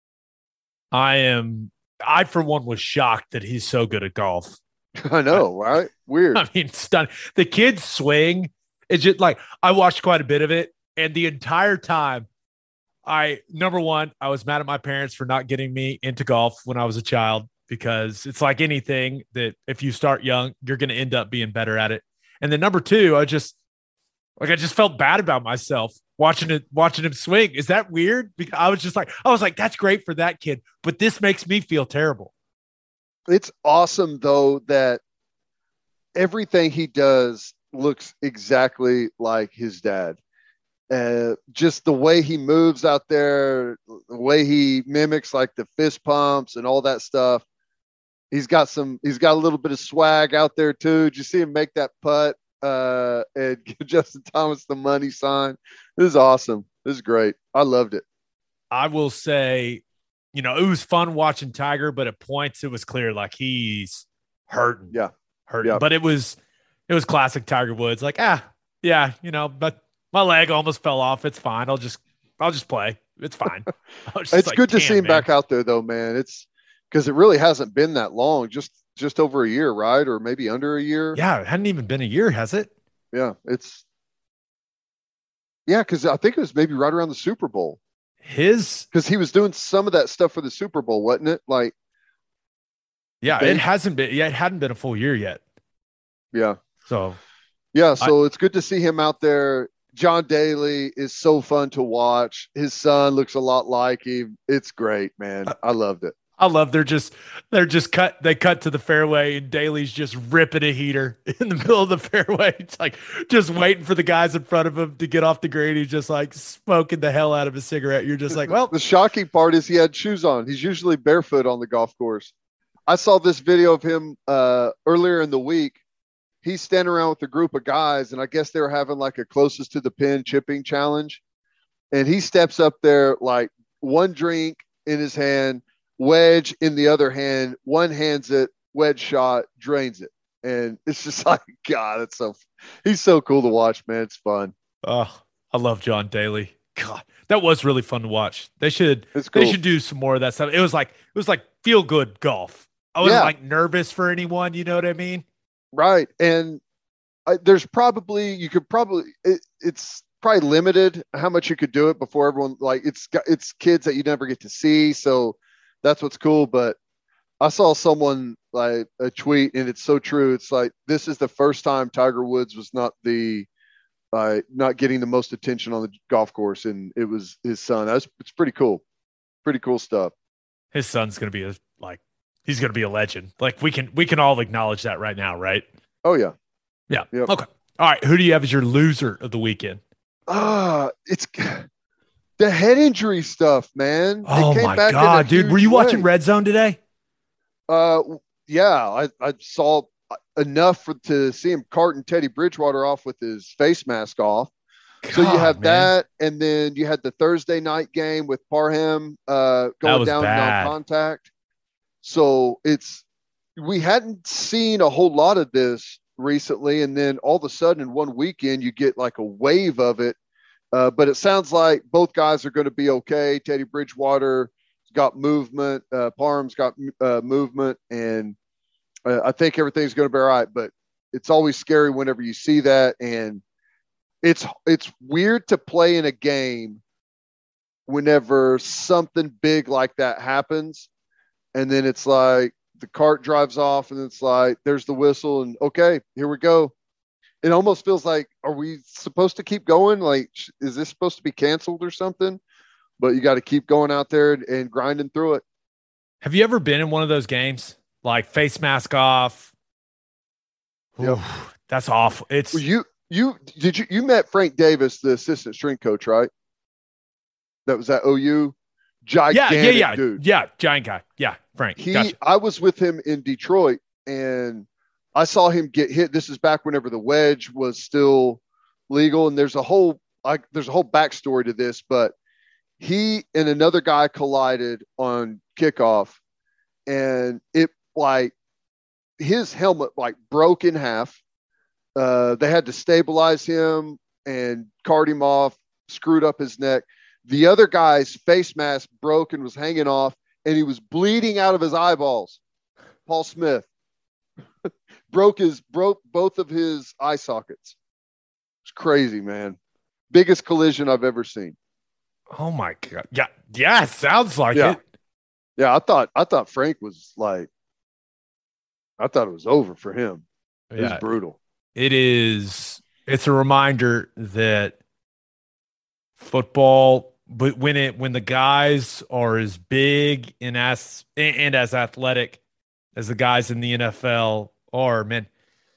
I am, I for one was shocked that he's so good at golf. I know, right? Weird. I mean, stunning. The kid's swing is just like, I watched quite a bit of it, and the entire time, I, number one, I was mad at my parents for not getting me into golf when I was a child, because it's like anything that if you start young, you're going to end up being better at it. And then number two, I just, like, I just felt bad about myself watching it, watching him swing. Is that weird? Because I was just like, I was like, that's great for that kid, but this makes me feel terrible. It's awesome though, that everything he does looks exactly like his dad. Uh, just the way he moves out there, the way he mimics like the fist pumps and all that stuff. He's got some, he's got a little bit of swag out there too. Did you see him make that putt uh, and give Justin Thomas the money sign? This is awesome. This is great. I loved it. I will say, you know, it was fun watching Tiger, but at points it was clear like he's hurting. Yeah. Hurting. Yeah. But it was, it was classic Tiger Woods. Like, ah, yeah, you know, but my leg almost fell off. It's fine. I'll just, I'll just play. It's fine. It's like, good to see him man. back out there though, man. It's because it really hasn't been that long, just, just over a year, right? Or maybe under a year. Yeah. It hadn't even been a year, has it? Yeah. It's, yeah. Cause I think it was maybe right around the Super Bowl. His, Cause he was doing some of that stuff for the Super Bowl, wasn't it? Like, yeah, they, it hasn't been, yeah, it hadn't been a full year yet. Yeah. So, yeah. So I, it's good to see him out there. John Daly is so fun to watch. His son looks a lot like him. It's great, man. I loved it. I love they're just they're just cut they cut to the fairway and Daly's just ripping a heater in the middle of the fairway. It's like just waiting for the guys in front of him to get off the green. He's just like smoking the hell out of a cigarette. You're just like, well, the shocking part is he had shoes on. He's usually barefoot on the golf course. I saw this video of him uh, earlier in the week. He's standing around with a group of guys, and I guess they were having like a closest to the pin chipping challenge. And he steps up there like one drink, in his hand, wedge in the other hand, one hands it, wedge shot, drains it. And it's just like, God, it's so, he's so cool to watch, man. It's fun. Oh, I love John Daly. God, that was really fun to watch. They should, It's cool. they should do some more of that stuff. It was like, it was like feel good golf. I wasn't Yeah. like nervous for anyone. You know what I mean? Right. And I, there's probably, you could probably, it, it's probably limited how much you could do it before everyone, like it's got, it's kids that you never get to see. So that's what's cool. But I saw someone like a tweet and it's so true. It's like, this is the first time Tiger Woods was not the, uh, not getting the most attention on the golf course. And it was his son. That's, it's pretty cool. Pretty cool stuff. His son's going to be a, like, he's going to be a legend. Like we can, we can all acknowledge that right now. Right? Oh yeah. Yeah. Yep. Okay. All right. Who do you have as your loser of the weekend? Ah, it's the head injury stuff, man. It Oh came my back in a God, dude. Were huge you watching way. Red Zone today? Uh, yeah, I, I saw enough for, to see him carting Teddy Bridgewater off with his face mask off. So you God, have man. that, and then you had the Thursday night game with Parham uh, going was down bad. non-contact. So it's we hadn't seen a whole lot of this recently, and then all of a sudden in one weekend you get like a wave of it. Uh, but it sounds like both guys are going to be okay. Teddy Bridgewater got movement, uh, Parham's got uh, movement, and uh, I think everything's going to be all right. But it's always scary whenever you see that, and it's it's weird to play in a game whenever something big like that happens, and then it's like the cart drives off, and it's like there's the whistle, and okay, here we go. It almost feels like, are we supposed to keep going? Like, is this supposed to be canceled or something? But you got to keep going out there and, and grinding through it. Have you ever been in one of those games? Like face mask off? Yep. Oof, that's awful. It's Well, you you did you you met Frank Davis, the assistant strength coach, right? That was at O U. yeah, Gigantic yeah, yeah, dude. yeah, giant guy. Yeah, Frank. He, Gotcha. I was with him in Detroit, and I saw him get hit. This is back whenever the wedge was still legal, and there's a whole like there's a whole backstory to this, but he and another guy collided on kickoff, and it like his helmet like broke in half. Uh, they had to stabilize him and cart him off, screwed up his neck. The other guy's face mask broke and was hanging off, and he was bleeding out of his eyeballs. Paul Smith broke his broke both of his eye sockets. It's crazy, man. Biggest collision I've ever seen. Oh my God. Yeah, yeah, sounds like Yeah. it. Yeah, I thought I thought Frank was like, I thought it was over for him. It Yeah, was brutal. it is. It's a reminder that football, but when it when the guys are as big and as and as athletic as the guys in the N F L are, man,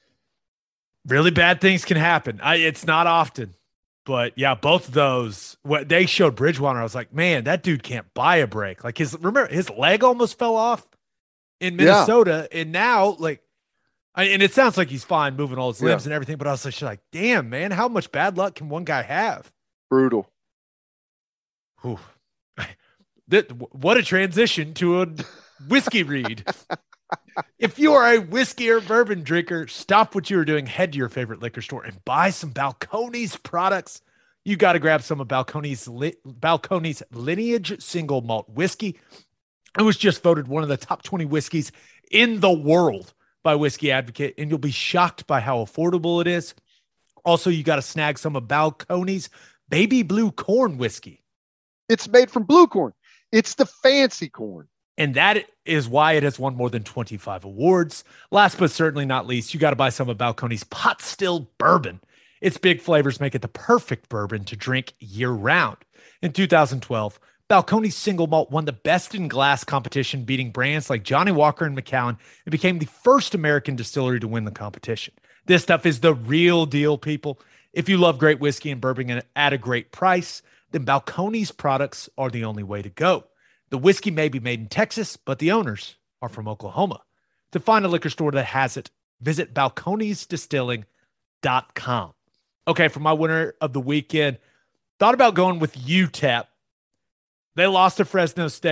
really bad things can happen. I, it's not often, but yeah, both of those. What they showed Bridgewater, I was like, man, that dude can't buy a break. Like his remember his leg almost fell off in Minnesota, and now like. I, and it sounds like he's fine moving all his limbs Yeah. and everything, but I was just like, damn, man, how much bad luck can one guy have? Brutal. Whew. That, what a transition to a whiskey read. If you are a whiskey or bourbon drinker, stop what you are doing, head to your favorite liquor store and buy some Balcones products. You got to grab some of Balcones, li- Balcones Lineage Single Malt Whiskey. It was just voted one of the top twenty whiskeys in the world by Whiskey Advocate, and you'll be shocked by how affordable it is. Also, you got to snag some of Balcones Baby Blue Corn Whiskey. It's made from blue corn. It's the fancy corn. And that is why it has won more than twenty-five awards. Last but certainly not least, you got to buy some of Balcones Pot Still Bourbon. Its big flavors make it the perfect bourbon to drink year round. In two thousand twelve, Balcones Single Malt won the Best in Glass competition, beating brands like Johnny Walker and Macallan, and became the first American distillery to win the competition. This stuff is the real deal, people. If you love great whiskey and bourbon at a great price, then Balcones products are the only way to go. The whiskey may be made in Texas, but the owners are from Oklahoma. To find a liquor store that has it, visit balcones distilling dot com. Okay, for my winner of the weekend, thought about going with U T E P. They lost to Fresno State.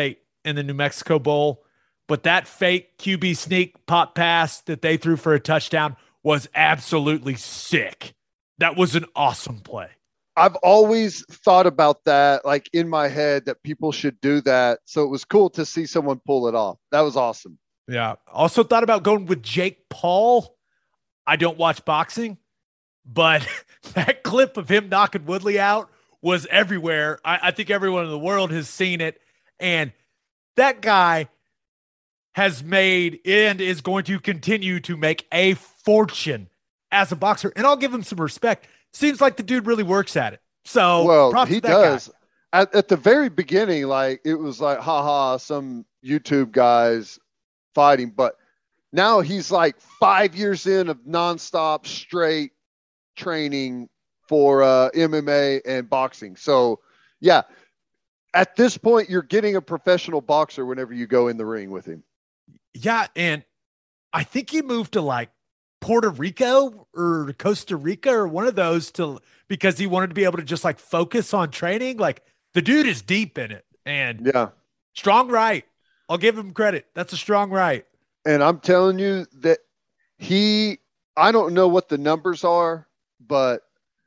in the New Mexico Bowl, but that fake Q B sneak pop pass that they threw for a touchdown was absolutely sick. That was an awesome play. I've always thought about that, like in my head, that people should do that. So it was cool to see someone pull it off. That was awesome. Yeah. Also thought about going with Jake Paul. I don't watch boxing, but that clip of him knocking Woodley out was everywhere. I, I think everyone in the world has seen it. And that guy has made and is going to continue to make a fortune as a boxer. And I'll give him some respect. Seems like the dude really works at it. So well, he does. Guy. At, at the very beginning, like it was like, haha, some YouTube guys fighting. But now he's like five years in of nonstop straight training for uh, M M A and boxing. So, yeah, at this point, you're getting a professional boxer whenever you go in the ring with him. Yeah, and I think he moved to like Puerto Rico or Costa Rica or one of those to because he wanted to be able to just like focus on training. Like the dude is deep in it and yeah, strong right. I'll give him credit. That's a strong right. And I'm telling you that he, I don't know what the numbers are, but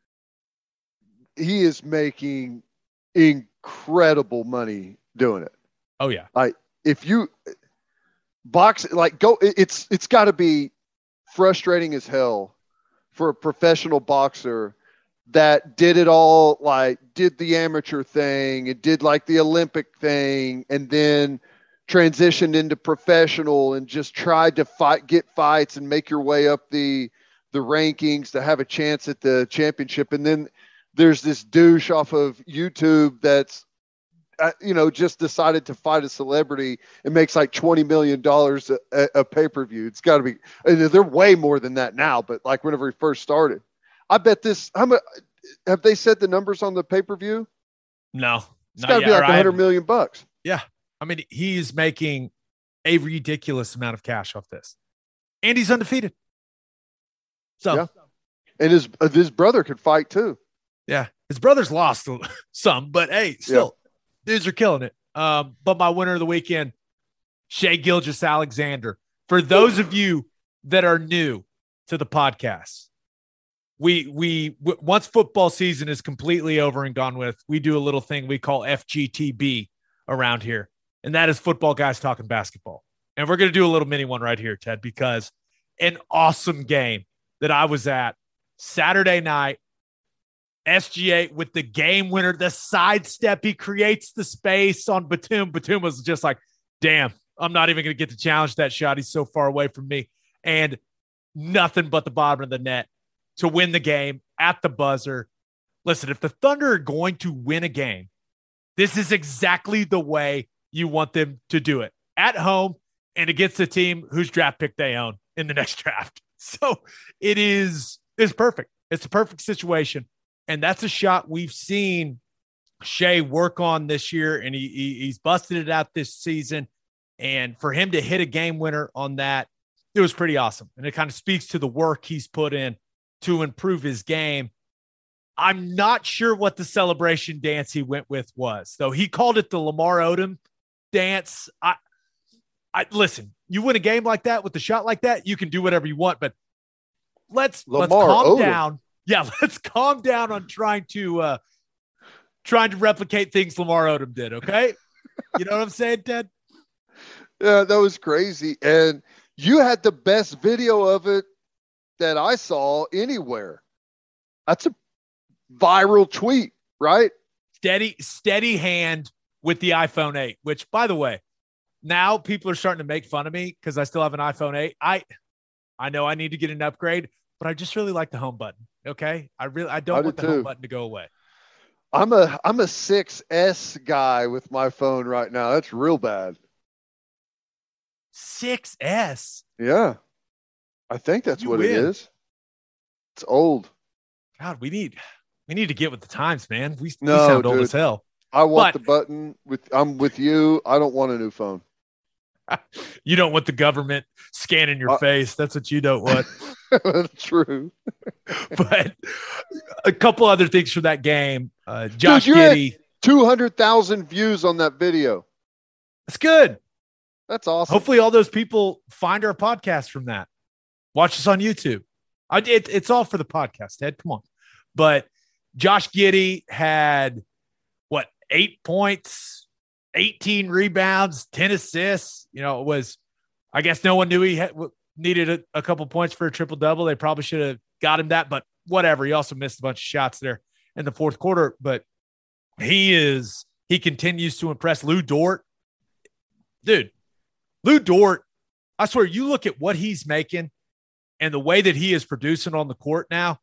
he is making incredible money doing it. Oh yeah. Like if you box, like go, it's, it's gotta be frustrating as hell for a professional boxer that did it all, like did the amateur thing and did like the Olympic thing and then transitioned into professional and just tried to fight, get fights and make your way up the, the rankings to have a chance at the championship. And then there's this douche off of YouTube that's, uh, you know, just decided to fight a celebrity and makes like twenty million dollars a, a, a pay-per-view. It's gotta be, and they're way more than that now, but like whenever he first started, I bet this, how much have they said the numbers on the pay-per-view? No, it's gotta be like a hundred million bucks. Yeah. I mean, he's making a ridiculous amount of cash off this, and he's undefeated. So, yeah. And his uh, his brother could fight too. Yeah, his brother's lost some, but hey, still, yeah. Dudes are killing it. Um, but my winner of the weekend, Shai Gilgeous-Alexander. For those of you that are new to the podcast, we we w- once football season is completely over and gone with, we do a little thing we call F G T B around here. And that is Football Guys Talking Basketball. And we're going to do a little mini one right here, Ted, because an awesome game that I was at Saturday night, S G A with the game winner, the sidestep. He creates the space on Batum. Batum was just like, damn, I'm not even going to get to challenge that shot. He's so far away from me. And nothing but the bottom of the net to win the game at the buzzer. Listen, if the Thunder are going to win a game, this is exactly the way you want them to do it, at home and against the team whose draft pick they own in the next draft. So it is, it's perfect. It's a perfect situation. And that's a shot we've seen Shai work on this year, and he, he he's busted it out this season. And for him to hit a game winner on that, it was pretty awesome. And it kind of speaks to the work he's put in to improve his game. I'm not sure what the celebration dance he went with was, though. He called it the Lamar Odom dance. I, I listen, you win a game like that with a shot like that, you can do whatever you want, but let's, let's calm Odom. down. Yeah. Let's calm down on trying to, uh, trying to replicate things Lamar Odom did. Okay. You know what I'm saying, Ted? Yeah, that was crazy. And you had the best video of it that I saw anywhere. That's a viral tweet, right? Steady, steady hand with the iPhone eight, which, by the way, now people are starting to make fun of me because I still have an iPhone eight. I, I know I need to get an upgrade, but I just really like the home button. Okay, I really I don't I want do the too. home button to go away. I'm a I'm a six S guy with my phone right now. That's real bad. six S. Yeah, I think that's you what win. it is. It's old. God, we need we need to get with the times, man. We, no, we sound dude. old as hell. I want but, the button. With I'm with you. I don't want a new phone. You don't want the government scanning your uh, face. That's what you don't want. True. But a couple other things from that game. Uh, Josh Dude, Giddey. two hundred thousand views on that video. That's good. That's awesome. Hopefully all those people find our podcast from that. Watch us on YouTube. I it, It's all for the podcast, Ted. Come on. But Josh Giddey had, what, eight points, eighteen rebounds, ten assists. You know, it was, I guess no one knew he had, needed a, a couple points for a triple-double. They probably should have got him that, but whatever. He also missed a bunch of shots there in the fourth quarter. But he is, he continues to impress. Lou Dort. Dude, Lou Dort, I swear, you look at what he's making and the way that he is producing on the court now.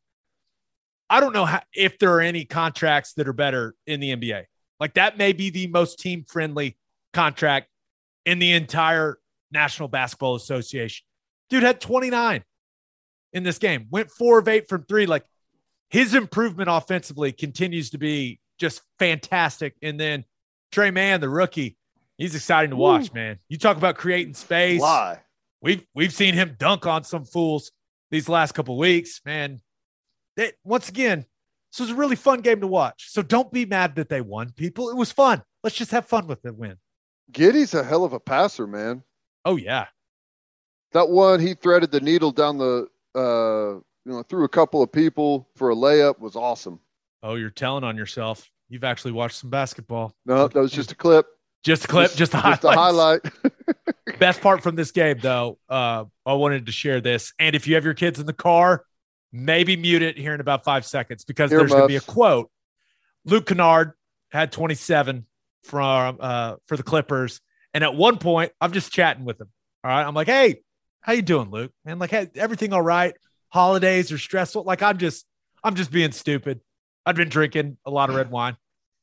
I don't know how, if there are any contracts that are better in the N B A. Like, that may be the most team-friendly contract in the entire National Basketball Association. Dude had twenty-nine in this game, went four of eight from three. Like, his improvement offensively continues to be just fantastic. And then Trey Mann, the rookie, he's exciting to watch, Woo. man. You talk about creating space. Why? We've we've seen him dunk on some fools these last couple of weeks, man. It, once again, this was a really fun game to watch. So don't be mad that they won, people. It was fun. Let's just have fun with the win. Giddey's a hell of a passer, man. Oh, yeah. That one, he threaded the needle down the, uh, you know, through a couple of people for a layup was awesome. Oh, you're telling on yourself. You've actually watched some basketball. No, that was just a clip. Just a clip, just, just a highlight. Just a highlight. Best part from this game, though, uh, I wanted to share this. And if you have your kids in the car, maybe mute it here in about five seconds because Ear there's going to be a muffs. quote. Luke Kennard had twenty-seven from uh, for the Clippers. And at one point, I'm just chatting with him. All right. I'm like, hey, how you doing, Luke? Man, like, hey, everything all right? Holidays are stressful. Like, I'm just, I'm just being stupid. I've been drinking a lot of red wine.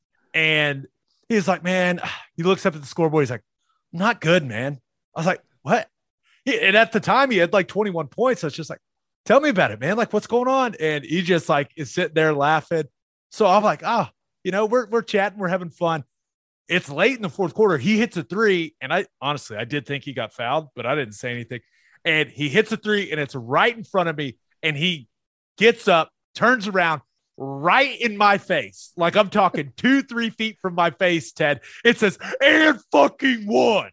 And he's like, man, he looks up at the scoreboard. He's like, not good, man. I was like, what? He, and at the time he had like twenty-one points. I was just like, tell me about it, man. Like, what's going on? And he just like is sitting there laughing. So I'm like, oh, you know, we're, we're chatting, we're having fun. It's late in the fourth quarter. He hits a three. And I honestly, I did think he got fouled, but I didn't say anything. And he hits a three and it's right in front of me. And he gets up, turns around, right in my face. Like, I'm talking two, three feet from my face, Ted. It says, and fucking one.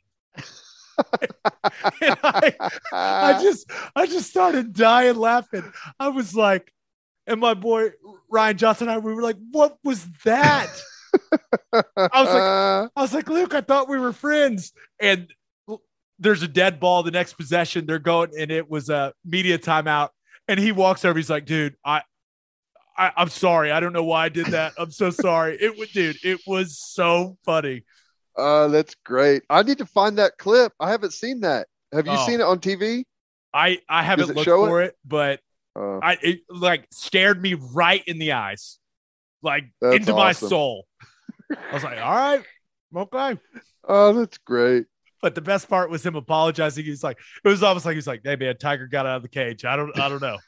And I, I just, I just started dying laughing. I was like, and my boy Ryan Johnson and I, we were like, what was that? I was like, I was like, Luke, I thought we were friends. And there's a dead ball the next possession. They're going, and it was a media timeout. And he walks over. He's like, dude, I, I, I'm sorry. I don't know why I did that. I'm so sorry. It was, dude, it was so funny. Uh, that's great. I need to find that clip. I haven't seen that. Have you Oh. seen it on T V? I, I haven't it looked show for it, but Uh, I it like stared me right in the eyes, like That's into my awesome. soul. I was like, all right, okay. oh, that's great. But the best part was him apologizing. He's like, it was almost like he's like, hey man, Tiger got out of the cage. I don't, I don't know.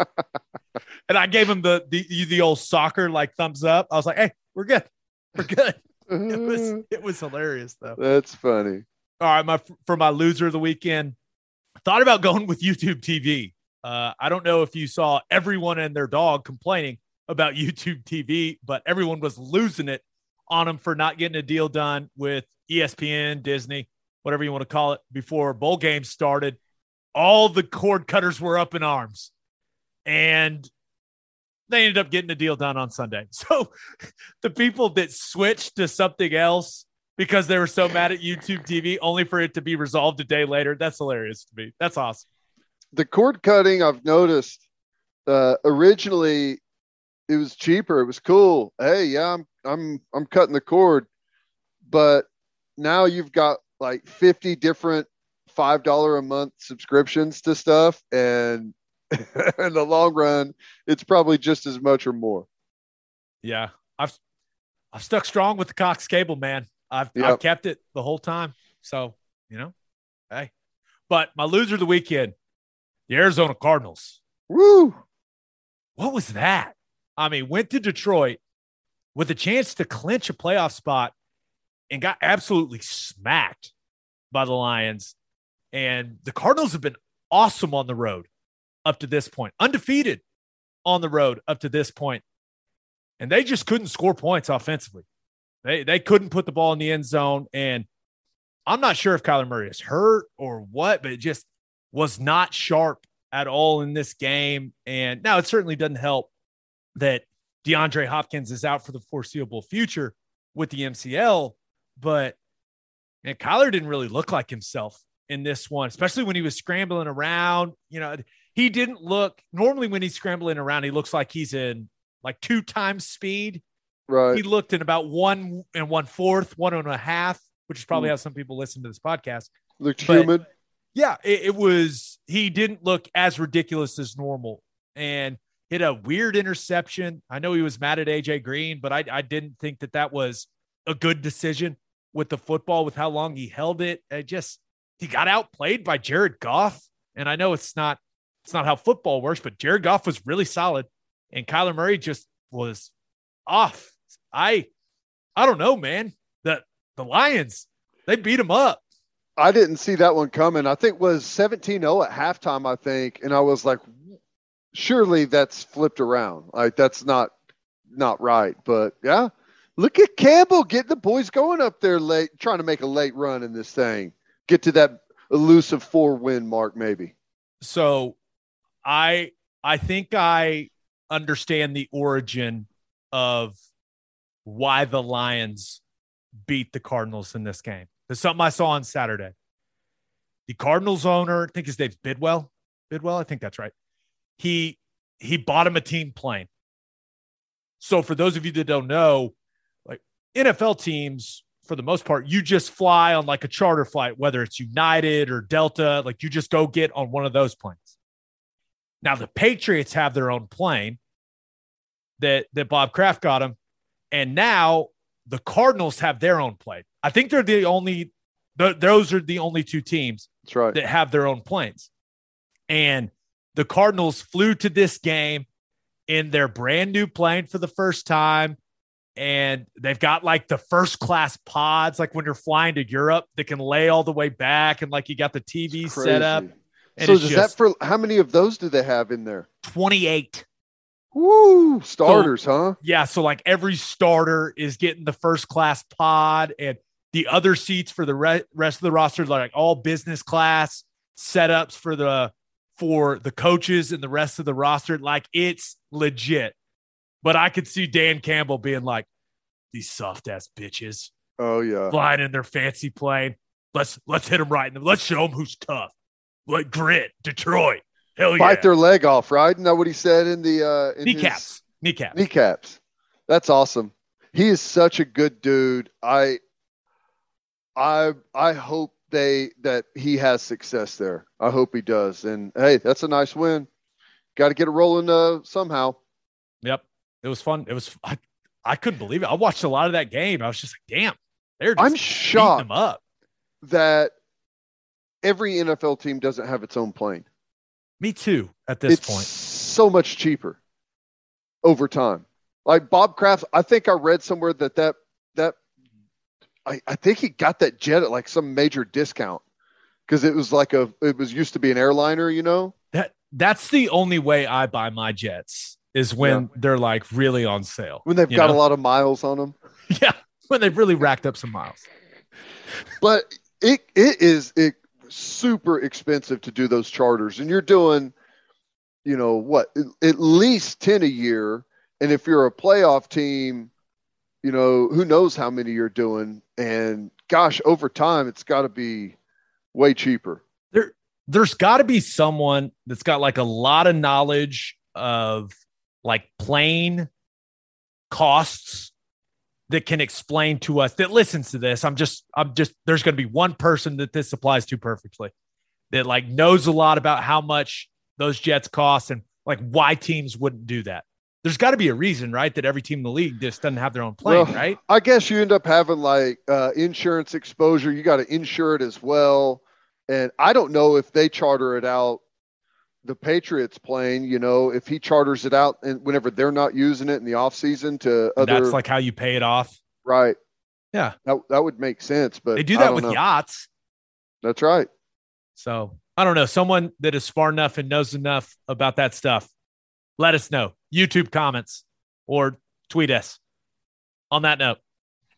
And I gave him the, the the old soccer like thumbs up. I was like, hey, we're good, we're good. It was it was hilarious though. That's funny. All right, my for my loser of the weekend, I thought about going with YouTube T V. Uh, I don't know if you saw everyone and their dog complaining about YouTube T V, but everyone was losing it on them for not getting a deal done with E S P N, Disney, whatever you want to call it, before bowl games started. All the cord cutters were up in arms, and they ended up getting a deal done on Sunday. So the people that switched to something else because they were so mad at YouTube T V, only for it to be resolved a day later, that's hilarious to me. That's awesome. The cord cutting, I've noticed, uh, originally it was cheaper. It was cool. Hey, yeah, I'm, I'm, I'm cutting the cord, but now you've got like fifty different five dollars a month subscriptions to stuff. And in the long run, it's probably just as much or more. Yeah. I've, I've stuck strong with the Cox cable, man. I've, Yep. I've kept it the whole time. So, you know, hey, but my loser of the weekend, the Arizona Cardinals. Woo! What was that? I mean, went to Detroit with a chance to clinch a playoff spot and got absolutely smacked by the Lions. And the Cardinals have been awesome on the road up to this point, undefeated on the road up to this point. And they just couldn't score points offensively. They, they couldn't put the ball in the end zone. And I'm not sure if Kyler Murray is hurt or what, but it just was not sharp at all in this game. And now it certainly doesn't help that DeAndre Hopkins is out for the foreseeable future with the M C L, but man, Kyler didn't really look like himself in this one, especially when he was scrambling around. You know, he didn't look normally when he's scrambling around, he looks like he's in like two times speed. Right. He looked in about one and one fourth, one and a half, which is probably mm. how some people listen to this podcast. Looked but, humid. Yeah, it, it was, he didn't look as ridiculous as normal and hit a weird interception. I know he was mad at A J Green, but I, I didn't think that that was a good decision with the football, with how long he held it. It just, he got outplayed by Jared Goff. And I know it's not, it's not how football works, but Jared Goff was really solid and Kyler Murray just was off. I, I don't know, man. The, the Lions, they beat him up. I didn't see that one coming. I think it was seventeen oh at halftime, I think. And I was like, surely that's flipped around. Like that's not, not right. But yeah, look at Campbell getting the boys going up there late, trying to make a late run in this thing. Get to that elusive four win mark, maybe. So I, I think I understand the origin of why the Lions beat the Cardinals in this game. There's something I saw on Saturday. The Cardinals owner, I think his name's Bidwell. Bidwell, I think that's right. He he bought him a team plane. So for those of you that don't know, like N F L teams, for the most part, you just fly on like a charter flight, whether it's United or Delta, like you just go get on one of those planes. Now the Patriots have their own plane that, that Bob Kraft got them. And now the Cardinals have their own plane. I think they're the only, th- those are the only two teams That's right. that have their own planes. And the Cardinals flew to this game in their brand new plane for the first time. And they've got like the first class pods, like when you're flying to Europe, that can lay all the way back. And like you got the T V set up. And so is that for, how many of those do they have in there? twenty-eight. Woo, starters, so, huh? Yeah, so like every starter is getting the first class pod, and the other seats for the re- rest of the roster are like all business class setups for the for the coaches and the rest of the roster. Like it's legit. But I could see Dan Campbell being like, these soft ass bitches. Oh yeah, flying in their fancy plane. Let's let's hit them right in the, let's show them who's tough. Like grit, Detroit. Hell yeah. Bite their leg off, right? Isn't that what he said in the uh, in kneecaps? His... Kneecaps. Kneecaps. That's awesome. He is such a good dude. I, I, I hope they that he has success there. I hope he does. And hey, that's a nice win. Got to get it rolling uh, somehow. Yep, it was fun. It was. I, I couldn't believe it. I watched a lot of that game. I was just like, damn, they're. Just I'm shocked them up. that every N F L team doesn't have its own plane. Me too, at this it's point. So much cheaper over time. Like Bob Kraft, I think I read somewhere that that, that I, I think he got that jet at like some major discount because it was like a, it was used to be an airliner, you know? That That's the only way I buy my jets is when yeah. they're like really on sale. When they've got know? a lot of miles on them. Yeah, when they've really racked up some miles. But it it is, it, super expensive to do those charters, and you're doing, you know, what, at least ten a year. And if you're a playoff team, you know, who knows how many you're doing. And gosh, over time, it's got to be way cheaper. There, there's got to be someone that's got like a lot of knowledge of like plane costs that can explain to us, that listens to this. I'm just, I'm just, there's going to be one person that this applies to perfectly that like knows a lot about how much those jets cost and like why teams wouldn't do that. There's got to be a reason, right? That every team in the league just doesn't have their own plane, well, right? I guess you end up having like uh, insurance exposure. You got to insure it as well. And I don't know if they charter it out, the Patriots plane, you know, if he charters it out and whenever they're not using it in the off season to other, that's like how you pay it off. Right. Yeah. That, that would make sense, but they do that with know. yachts. That's right. So I don't know. Someone that is smart enough and knows enough about that stuff, let us know. YouTube comments or tweet us. On that note,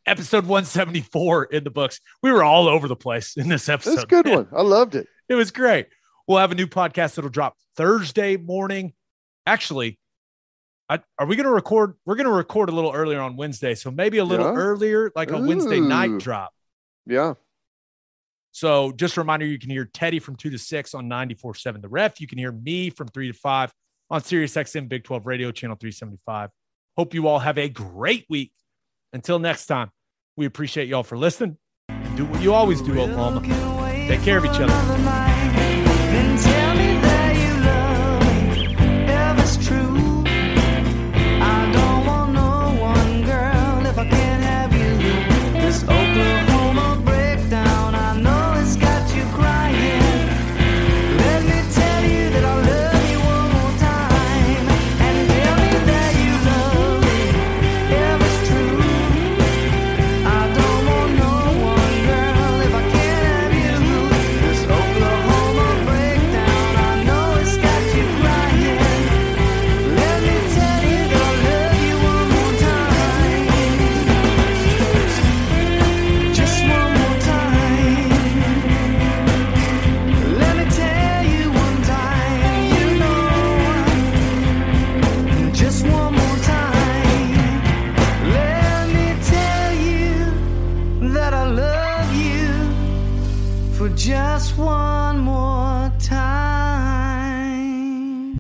Episode one seventy-four in the books. We were all over the place in this episode. That's a good man. one. I loved it. It was great. We'll have a new podcast that'll drop Thursday morning. Actually, I, are we going to record? We're going to record a little earlier on Wednesday. So maybe a little Yeah. earlier, like a Ooh. Wednesday night drop. Yeah. So just a reminder, you can hear Teddy from two to six on ninety-four point seven The Ref. You can hear me from three to five on Sirius X M Big twelve Radio, channel three seventy-five. Hope you all have a great week. Until next time, we appreciate y'all for listening. Do what you always do, Oklahoma. Take care of each other. Then tell me that you love me, if it's true. I don't want no one, girl, if I can't have you. This Oklahoma breakdown, I know it's got you crying. Let me tell you that I love you one more time. And tell me that you love me, if it's true. I don't want no one, girl, if I can't have you. This Oklahoma breakdown, I know it's got you crying. Let me tell you that I love you one more time. Just one more time. Let me tell you one time, you know. Just one more time. Let me tell you that I love you for just one more time.